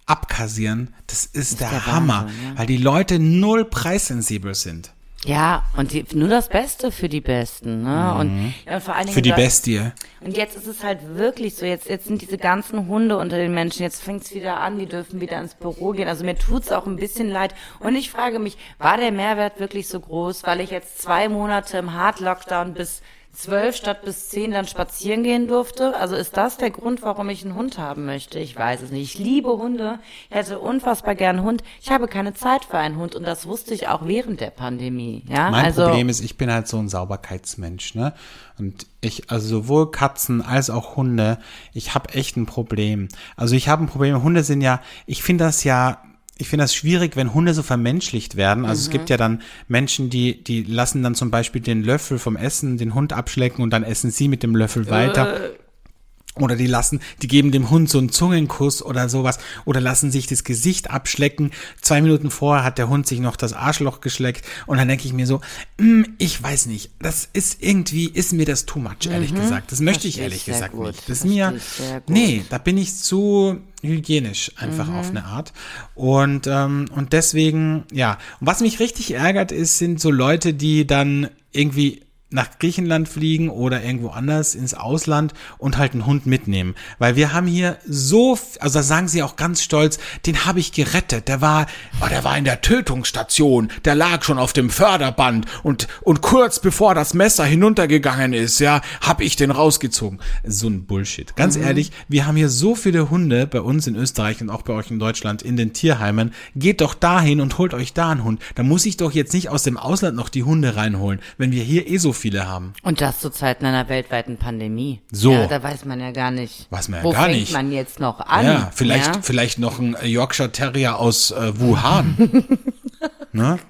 abkassieren, das ist, der, der Hammer, Wahnsinn, ja. weil die Leute null preissensibel sind. Ja, und die, nur das Beste für die Besten, ne? Mhm. Und, ja, und vor allen Dingen Für die da- Bestie. Und jetzt ist es halt wirklich so, jetzt, jetzt sind diese ganzen Hunde unter den Menschen, jetzt fängt's wieder an, die dürfen wieder ins Büro gehen. Also mir tut's auch ein bisschen leid. Und ich frage mich, war der Mehrwert wirklich so groß, weil ich jetzt zwei Monate im Hard-Lockdown bis zwölf statt bis zehn dann spazieren gehen durfte? Also ist das der Grund, warum ich einen Hund haben möchte? Ich weiß es nicht. Ich liebe Hunde, ich hätte unfassbar gern einen Hund. Ich habe keine Zeit für einen Hund und das wusste ich auch während der Pandemie. Ja, Mein also, Problem ist, ich bin halt so ein Sauberkeitsmensch, ne? Und ich, also sowohl Katzen als auch Hunde, ich habe echt ein Problem. Also ich habe ein Problem, Hunde sind ja, ich finde das ja, ich finde das schwierig, wenn Hunde so vermenschlicht werden. Also mhm. es gibt ja dann Menschen, die, die lassen dann zum Beispiel den Löffel vom Essen, den Hund abschlecken und dann essen sie mit dem Löffel weiter. Äh. Oder die lassen, die geben dem Hund so einen Zungenkuss oder sowas oder lassen sich das Gesicht abschlecken. Zwei Minuten vorher hat der Hund sich noch das Arschloch geschleckt und dann denke ich mir so, mh, ich weiß nicht, das ist irgendwie, ist mir das too much, ehrlich mhm. gesagt. Das möchte ich ehrlich gesagt gut. nicht. Das ist mir, nee, da bin ich zu hygienisch einfach mhm. auf eine Art. Und, ähm, und deswegen, ja. Und was mich richtig ärgert ist, sind so Leute, die dann irgendwie nach Griechenland fliegen oder irgendwo anders ins Ausland und halt einen Hund mitnehmen. Weil wir haben hier so, also da sagen sie auch ganz stolz, den habe ich gerettet. Der war, oh, der war in der Tötungsstation, der lag schon auf dem Förderband und, und kurz bevor das Messer hinuntergegangen ist, ja, habe ich den rausgezogen. So ein Bullshit. Ganz mhm. ehrlich, wir haben hier so viele Hunde bei uns in Österreich und auch bei euch in Deutschland in den Tierheimen. Geht doch dahin und holt euch da einen Hund. Da muss ich doch jetzt nicht aus dem Ausland noch die Hunde reinholen, wenn wir hier eh so viele haben. Und das zu Zeiten einer weltweiten Pandemie. So. Ja, da weiß man ja gar nicht. Weiß man ja Wo gar fängt nicht. man jetzt noch an? Ja, vielleicht, ja? vielleicht noch ein Yorkshire Terrier aus äh, Wuhan. Ne?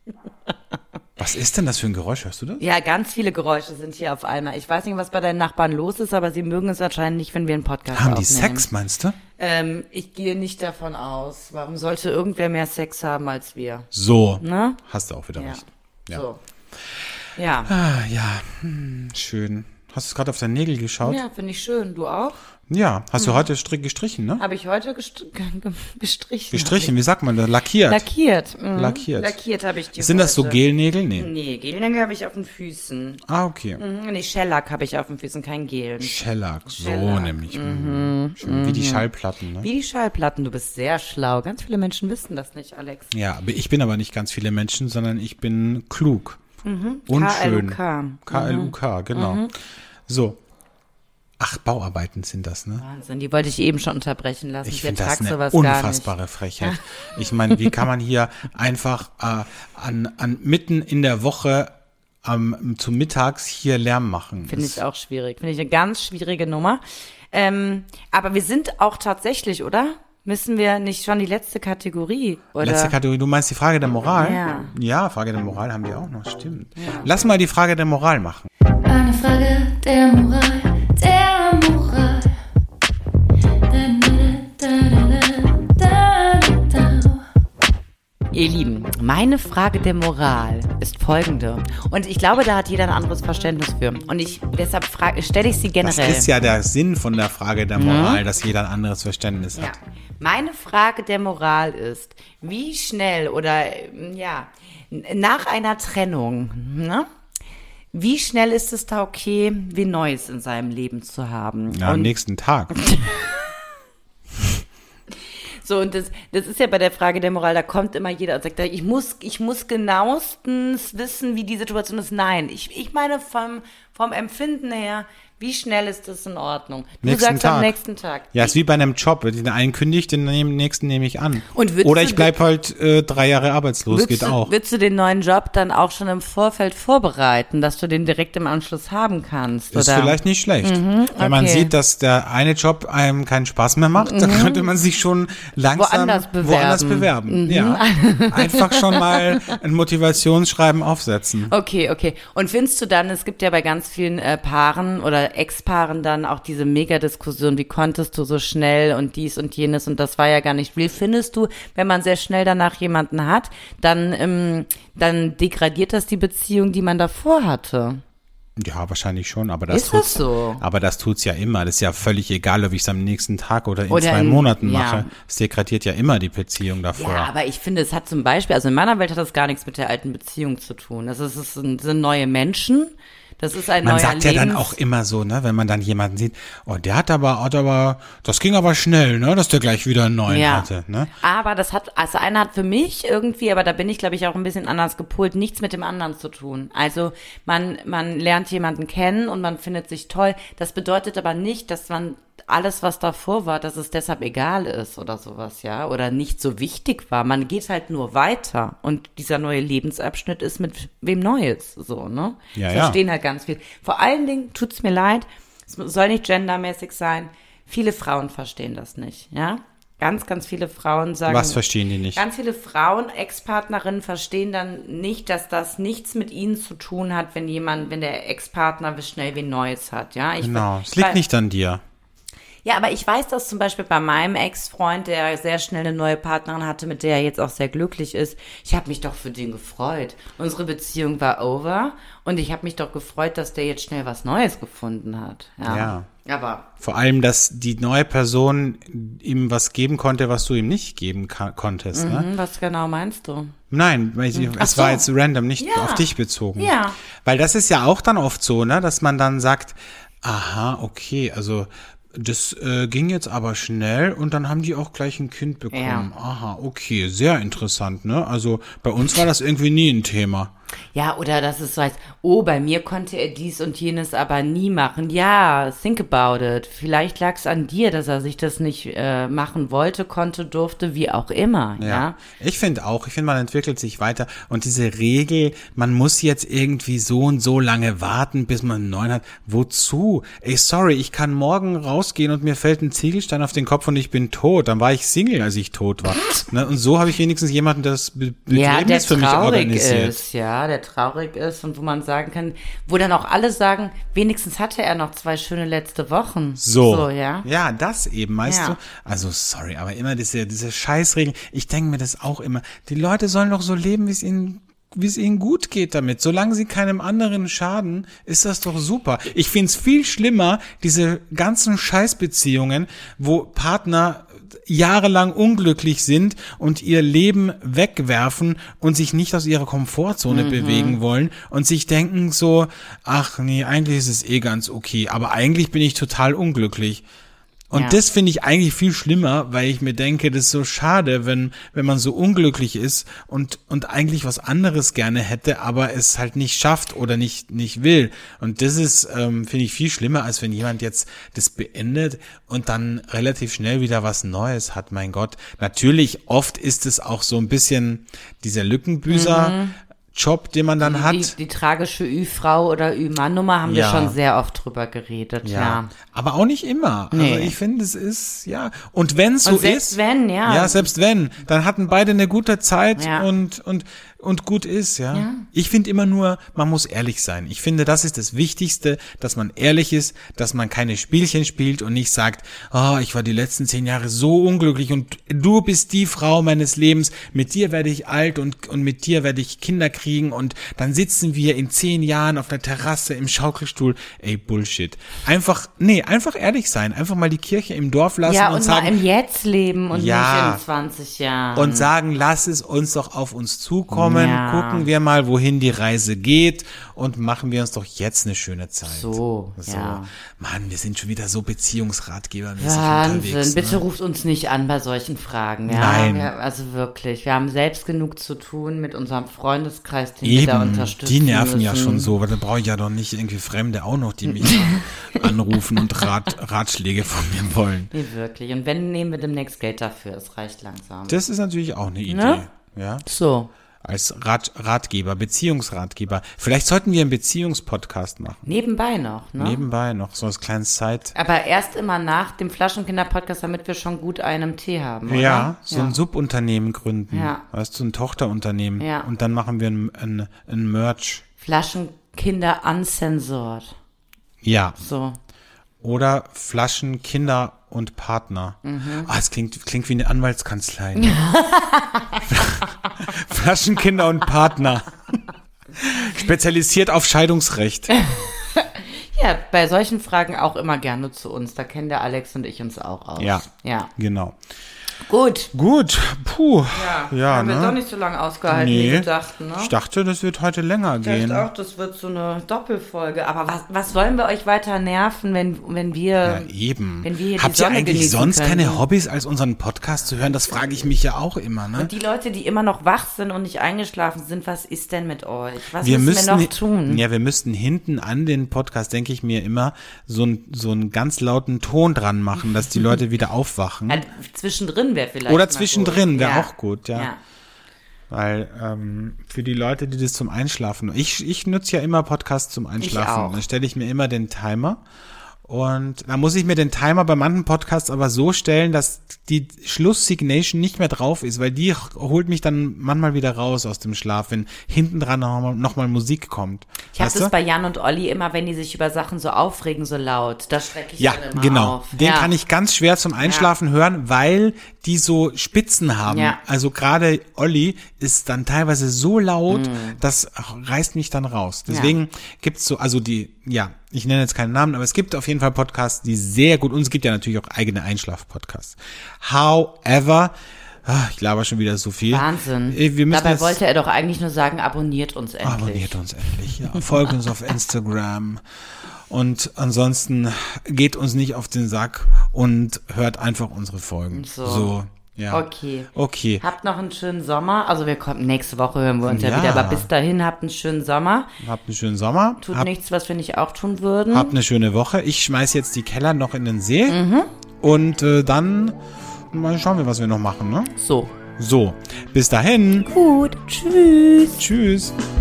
Was ist denn das für ein Geräusch? Hörst du das? Ja, ganz viele Geräusche sind hier auf einmal. Ich weiß nicht, was bei deinen Nachbarn los ist, aber sie mögen es anscheinend nicht, wenn wir einen Podcast Haben aufnehmen. die Sex, meinst du? Ähm, ich gehe nicht davon aus. Warum sollte irgendwer mehr Sex haben als wir? So. Ne? Hast du auch wieder Ja. recht. Ja. So. Ja. Ah, ja. Hm, schön. Hast du gerade auf deine Nägel geschaut? Ja, finde ich schön. Du auch? Ja. Hast du heute stri- gestrichen, ne? Habe ich heute gest- ge- gestrichen. Gestrichen, wie sagt man das? Lackiert. Lackiert. Mhm. Lackiert. Lackiert habe ich die Sind das so heute. Gelnägel? Nee. Nee, Gelnägel habe ich auf den Füßen. Ah, okay. Mhm, nee, Shellac habe ich auf den Füßen, kein Gel. Shellac, so Shellac. nämlich. Mhm. Schön. Wie die Schallplatten, ne? Wie die Schallplatten, du bist sehr schlau. Ganz viele Menschen wissen das nicht, Alex. Ja, aber ich bin aber nicht ganz viele Menschen, sondern ich bin klug. Mhm. Und K L U schön. K. K L U K, genau. Mhm. So. Ach, Bauarbeiten sind das, ne? Wahnsinn, die wollte ich eben schon unterbrechen lassen. Ich Ich finde das ertrag eine sowas gar nicht. unfassbare Frechheit. Ich meine, wie kann man hier einfach äh, an, an mitten in der Woche ähm, zum Mittags hier Lärm machen? Finde Das- ich auch schwierig. Finde ich eine ganz schwierige Nummer. Ähm, aber wir sind auch tatsächlich, oder? Müssen wir nicht schon die letzte Kategorie? Oder? Letzte Kategorie, du meinst die Frage der Moral? Ja. Ja, Frage der Moral haben wir auch noch, stimmt. Lass mal die Frage der Moral machen. Eine Frage der Moral, der Moral. Da, da, da, da, da, da. Ihr Lieben, meine Frage der Moral ist folgende. Und ich glaube, da hat jeder ein anderes Verständnis für. Und ich, deshalb frage, stelle ich sie generell. Das ist ja der Sinn von der Frage der Moral, dass jeder ein anderes Verständnis Ja. hat. Meine Frage der Moral ist, wie schnell oder ähm, ja, n- nach einer Trennung, ne? Wie schnell ist es da okay, wie Neues in seinem Leben zu haben? Ja, am Und nächsten Tag. so, und das, das ist ja bei der Frage der Moral, da kommt immer jeder und sagt, ich muss, ich muss genauestens wissen, wie die Situation ist. Nein, ich, ich meine vom, vom Empfinden her, wie schnell ist das in Ordnung? Du Nächsten sagst am Tag. nächsten Tag. Ja, ist wie bei einem Job. Wenn ich den einen kündigt, den nächsten nehme ich an. Und würdest Oder du- ich bleib halt äh, drei Jahre arbeitslos, Würdest geht du, auch. Würdest du den neuen Job dann auch schon im Vorfeld vorbereiten, dass du den direkt im Anschluss haben kannst? Ist oder? vielleicht nicht schlecht. Wenn man okay. sieht, dass der eine Job einem keinen Spaß mehr macht, dann könnte man sich schon langsam Woanders bewerben. woanders bewerben. Ja. Einfach schon mal ein Motivationsschreiben aufsetzen. Okay, okay. Und findest du dann, es gibt ja bei ganz vielen äh, Paaren oder Ex-Paaren dann auch diese Mega-Diskussion, wie konntest du so schnell und dies und jenes und das war ja gar nicht real. Findest du, wenn man sehr schnell danach jemanden hat, dann, ähm, dann degradiert das die Beziehung, die man davor hatte? Ja, wahrscheinlich schon, aber das Ist das tut's, so? aber das tut's ja immer. Das ist ja völlig egal, ob ich es am nächsten Tag oder in Oder zwei in- Monaten ja. mache. Es degradiert ja immer die Beziehung davor. Ja, aber ich finde, es hat zum Beispiel, also in meiner Welt hat das gar nichts mit der alten Beziehung zu tun. Das ist, es sind, sind neue Menschen. Das ist ein Man neuer sagt ja dann Lebens- auch immer so, ne, wenn man dann jemanden sieht, oh, der hat aber, hat aber, das ging aber schnell, ne, dass der gleich wieder einen neuen Ja. hatte, ne? Aber das hat, also einer hat für mich irgendwie, aber da bin ich, glaube ich, auch ein bisschen anders gepolt, nichts mit dem anderen zu tun. Also man, man lernt jemanden kennen und man findet sich toll. Das bedeutet aber nicht, dass man alles, was davor war, dass es deshalb egal ist oder sowas, ja, oder nicht so wichtig war. Man geht halt nur weiter und dieser neue Lebensabschnitt ist mit wem Neues, so, ne? Ja, das ja. verstehen halt ganz viel. Vor allen Dingen, tut's mir leid, es soll nicht gendermäßig sein, viele Frauen verstehen das nicht, ja? Ganz, ganz viele Frauen sagen. Was verstehen die nicht? Ganz viele Frauen, Ex-Partnerinnen verstehen dann nicht, dass das nichts mit ihnen zu tun hat, wenn jemand, wenn der Ex-Partner schnell wen Neues hat, ja? Ich, Genau, es liegt weil- nicht an dir. Ja, aber ich weiß das zum Beispiel bei meinem Ex-Freund, der sehr schnell eine neue Partnerin hatte, mit der er jetzt auch sehr glücklich ist. Ich habe mich doch für den gefreut. Unsere Beziehung war over und ich habe mich doch gefreut, dass der jetzt schnell was Neues gefunden hat. Ja. Ja. Aber Vor allem, dass die neue Person ihm was geben konnte, was du ihm nicht geben ka- konntest, ne? hm, was genau meinst du? Nein, weil ich, Ach es war so. jetzt random, nicht Ja. auf dich bezogen. Ja. Weil das ist ja auch dann oft so, ne, dass man dann sagt, aha, okay, also das äh, ging jetzt aber schnell und dann haben die auch gleich ein Kind bekommen. Ja. Aha, okay, sehr interessant, ne? Also bei uns war das irgendwie nie ein Thema. Ja, oder dass es so heißt, oh, bei mir konnte er dies und jenes aber nie machen. Ja, think about it. Vielleicht lag es an dir, dass er sich das nicht äh, machen wollte, konnte, durfte, wie auch immer. Ja. Ja, ich finde auch, ich finde, man entwickelt sich weiter und diese Regel, man muss jetzt irgendwie so und so lange warten, bis man einen neuen hat. Wozu? Ey, sorry, ich kann morgen rausgehen und mir fällt ein Ziegelstein auf den Kopf und ich bin tot. Dann war ich Single, als ich tot war. Ne? Und so habe ich wenigstens jemanden, der das Be Ja, der Begräbnis für mich traurig organisiert. ist, ja, der traurig ist und wo man sagen kann, wo dann auch alle sagen, wenigstens hatte er noch zwei schöne letzte Wochen. So, So, ja. ja, das eben, weißt Ja. du? Also, sorry, aber immer diese, diese Scheißregeln. Ich denke mir das auch immer. Die Leute sollen doch so leben, wie es ihnen wie es ihnen gut geht damit. Solange sie keinem anderen schaden, ist das doch super. Ich find's viel schlimmer, diese ganzen Scheißbeziehungen, wo Partner jahrelang unglücklich sind und ihr Leben wegwerfen und sich nicht aus ihrer Komfortzone Mhm. bewegen wollen und sich denken so, ach nee, eigentlich ist es eh ganz okay, aber eigentlich bin ich total unglücklich. Und Ja. das finde ich eigentlich viel schlimmer, weil ich mir denke, das ist so schade, wenn wenn man so unglücklich ist und und eigentlich was anderes gerne hätte, aber es halt nicht schafft oder nicht nicht will. Und das ist, ähm, finde ich, viel schlimmer, als wenn jemand jetzt das beendet und dann relativ schnell wieder was Neues hat. Mein Gott, natürlich oft ist es auch so ein bisschen dieser Lückenbüßer. Job, den man dann hat. Die, die tragische Ü-Frau oder Ü-Mann-Nummer haben Ja. wir schon sehr oft drüber geredet, ja. Ja, aber auch nicht immer. Nee. Also ich finde, es ist, ja. Und wenn es so Und selbst ist. wenn, ja. Ja, selbst wenn. Dann hatten beide eine gute Zeit Ja. und, und, und gut ist, ja. Ja. Ich finde immer nur, man muss ehrlich sein. Ich finde, das ist das Wichtigste, dass man ehrlich ist, dass man keine Spielchen spielt und nicht sagt, oh, ich war die letzten zehn Jahre so unglücklich und du bist die Frau meines Lebens, mit dir werde ich alt und, und mit dir werde ich Kinder kriegen und dann sitzen wir in zehn Jahren auf der Terrasse im Schaukelstuhl. Ey, Bullshit. Einfach, nee, einfach ehrlich sein. Einfach mal die Kirche im Dorf lassen Ja, und, und sagen, mal im Jetzt leben und Ja. nicht in zwanzig Jahren. und sagen, lass es uns doch auf uns zukommen, Ja. gucken wir mal, wohin die Reise geht und machen wir uns doch jetzt eine schöne Zeit. So, ja. Mann, wir sind schon wieder so Beziehungsratgebermäßig Wahnsinn, unterwegs. bitte Ne? ruft uns nicht an bei solchen Fragen. Ja? Nein. Wir, also wirklich, wir haben selbst genug zu tun mit unserem Freundeskreis, den wir da Eben, unterstützen die nerven müssen. ja schon so, weil da brauche ich ja doch nicht irgendwie Fremde auch noch, die mich anrufen und Rat, Ratschläge von mir wollen. Nee, wirklich. Und wenn, nehmen wir demnächst Geld dafür. Es reicht langsam. Das ist natürlich auch eine Idee. Ne? Ja. So. Als Rat, Ratgeber, Beziehungsratgeber. Vielleicht sollten wir einen Beziehungspodcast machen. Nebenbei noch, ne? Nebenbei noch so als kleines Zeit. Aber erst immer nach dem Flaschenkinder-Podcast, damit wir schon gut einen Tee haben, oder? Ja, so ja. ein Subunternehmen gründen. Ja. Weißt du, ein Tochterunternehmen. Ja. Und dann machen wir ein, ein, ein Merch. Flaschenkinder uncensored. Ja. So. Oder Flaschen, Kinder und Partner. Mhm. Ah, es klingt, klingt wie eine Anwaltskanzlei. Ne? Flaschen, Kinder und Partner. Spezialisiert auf Scheidungsrecht. Ja, bei solchen Fragen auch immer gerne zu uns. Da kennen der Alex und ich uns auch aus. Ja, ja. genau. Gut. Gut, puh. Ja, ja haben ne? wir doch nicht so lange ausgehalten, Nee. wie gedacht. Ne? Ich dachte, das wird heute länger Ich gehen. dachte auch, das wird so eine Doppelfolge. Aber was, was wollen wir euch weiter nerven, wenn, wenn wir... Ja, eben. Wenn wir hier die Habt ihr Sonne eigentlich genießen sonst können? keine Hobbys, als unseren Podcast zu hören? Das frage ich mich ja auch immer, ne? Und die Leute, die immer noch wach sind und nicht eingeschlafen sind, was ist denn mit euch? Was wir müssen müssten, wir noch tun? Ja, wir müssten hinten an den Podcast, denke ich mir immer, so, ein, so einen ganz lauten Ton dran machen, dass die Leute wieder aufwachen. Ja, zwischendrin wäre vielleicht Oder mal zwischendrin gut. wäre Ja. auch gut, ja. ja. Weil ähm, für die Leute, die das zum Einschlafen, ich, ich nutze ja immer Podcasts zum Einschlafen. auch. Dann stelle ich mir immer den Timer. Und da muss ich mir den Timer bei manchen Podcasts aber so stellen, dass die Schlusssignation nicht mehr drauf ist, weil die holt mich dann manchmal wieder raus aus dem Schlaf, wenn hinten dran nochmal noch mal Musik kommt. Ich habe Weißt das du? bei Jan und Olli immer, wenn die sich über Sachen so aufregen, so laut. Da schrecke ich Ja, dann immer genau. auf. Den ja. kann ich ganz schwer zum Einschlafen hören, weil die so Spitzen haben. Ja. Also gerade Olli ist dann teilweise so laut, Mm. das reißt mich dann raus. Deswegen gibt's so, also die, ja, ich nenne jetzt keinen Namen, aber es gibt auf jeden Fall Podcasts, die sehr gut, und es gibt ja natürlich auch eigene Einschlaf-Podcasts. However, ah, ich laber schon wieder so viel. Wahnsinn. Äh, Wir müssen Dabei jetzt, wollte er doch eigentlich nur sagen, abonniert uns endlich. Abonniert uns endlich, ja. Folgt uns auf Instagram. Und ansonsten geht uns nicht auf den Sack und hört einfach unsere Folgen. So. so ja. Okay. Okay. Habt noch einen schönen Sommer. Also wir kommen nächste Woche, hören wir uns ja, Ja. wieder. Aber bis dahin habt einen schönen Sommer. Habt einen schönen Sommer. Tut habt, nichts, was wir nicht auch tun würden. habt eine schöne Woche. Ich schmeiß jetzt die Keller noch in den See. Mhm. Und äh, dann mal schauen wir, was wir noch machen, ne? So. So. Bis dahin. Gut. Tschüss. Tschüss.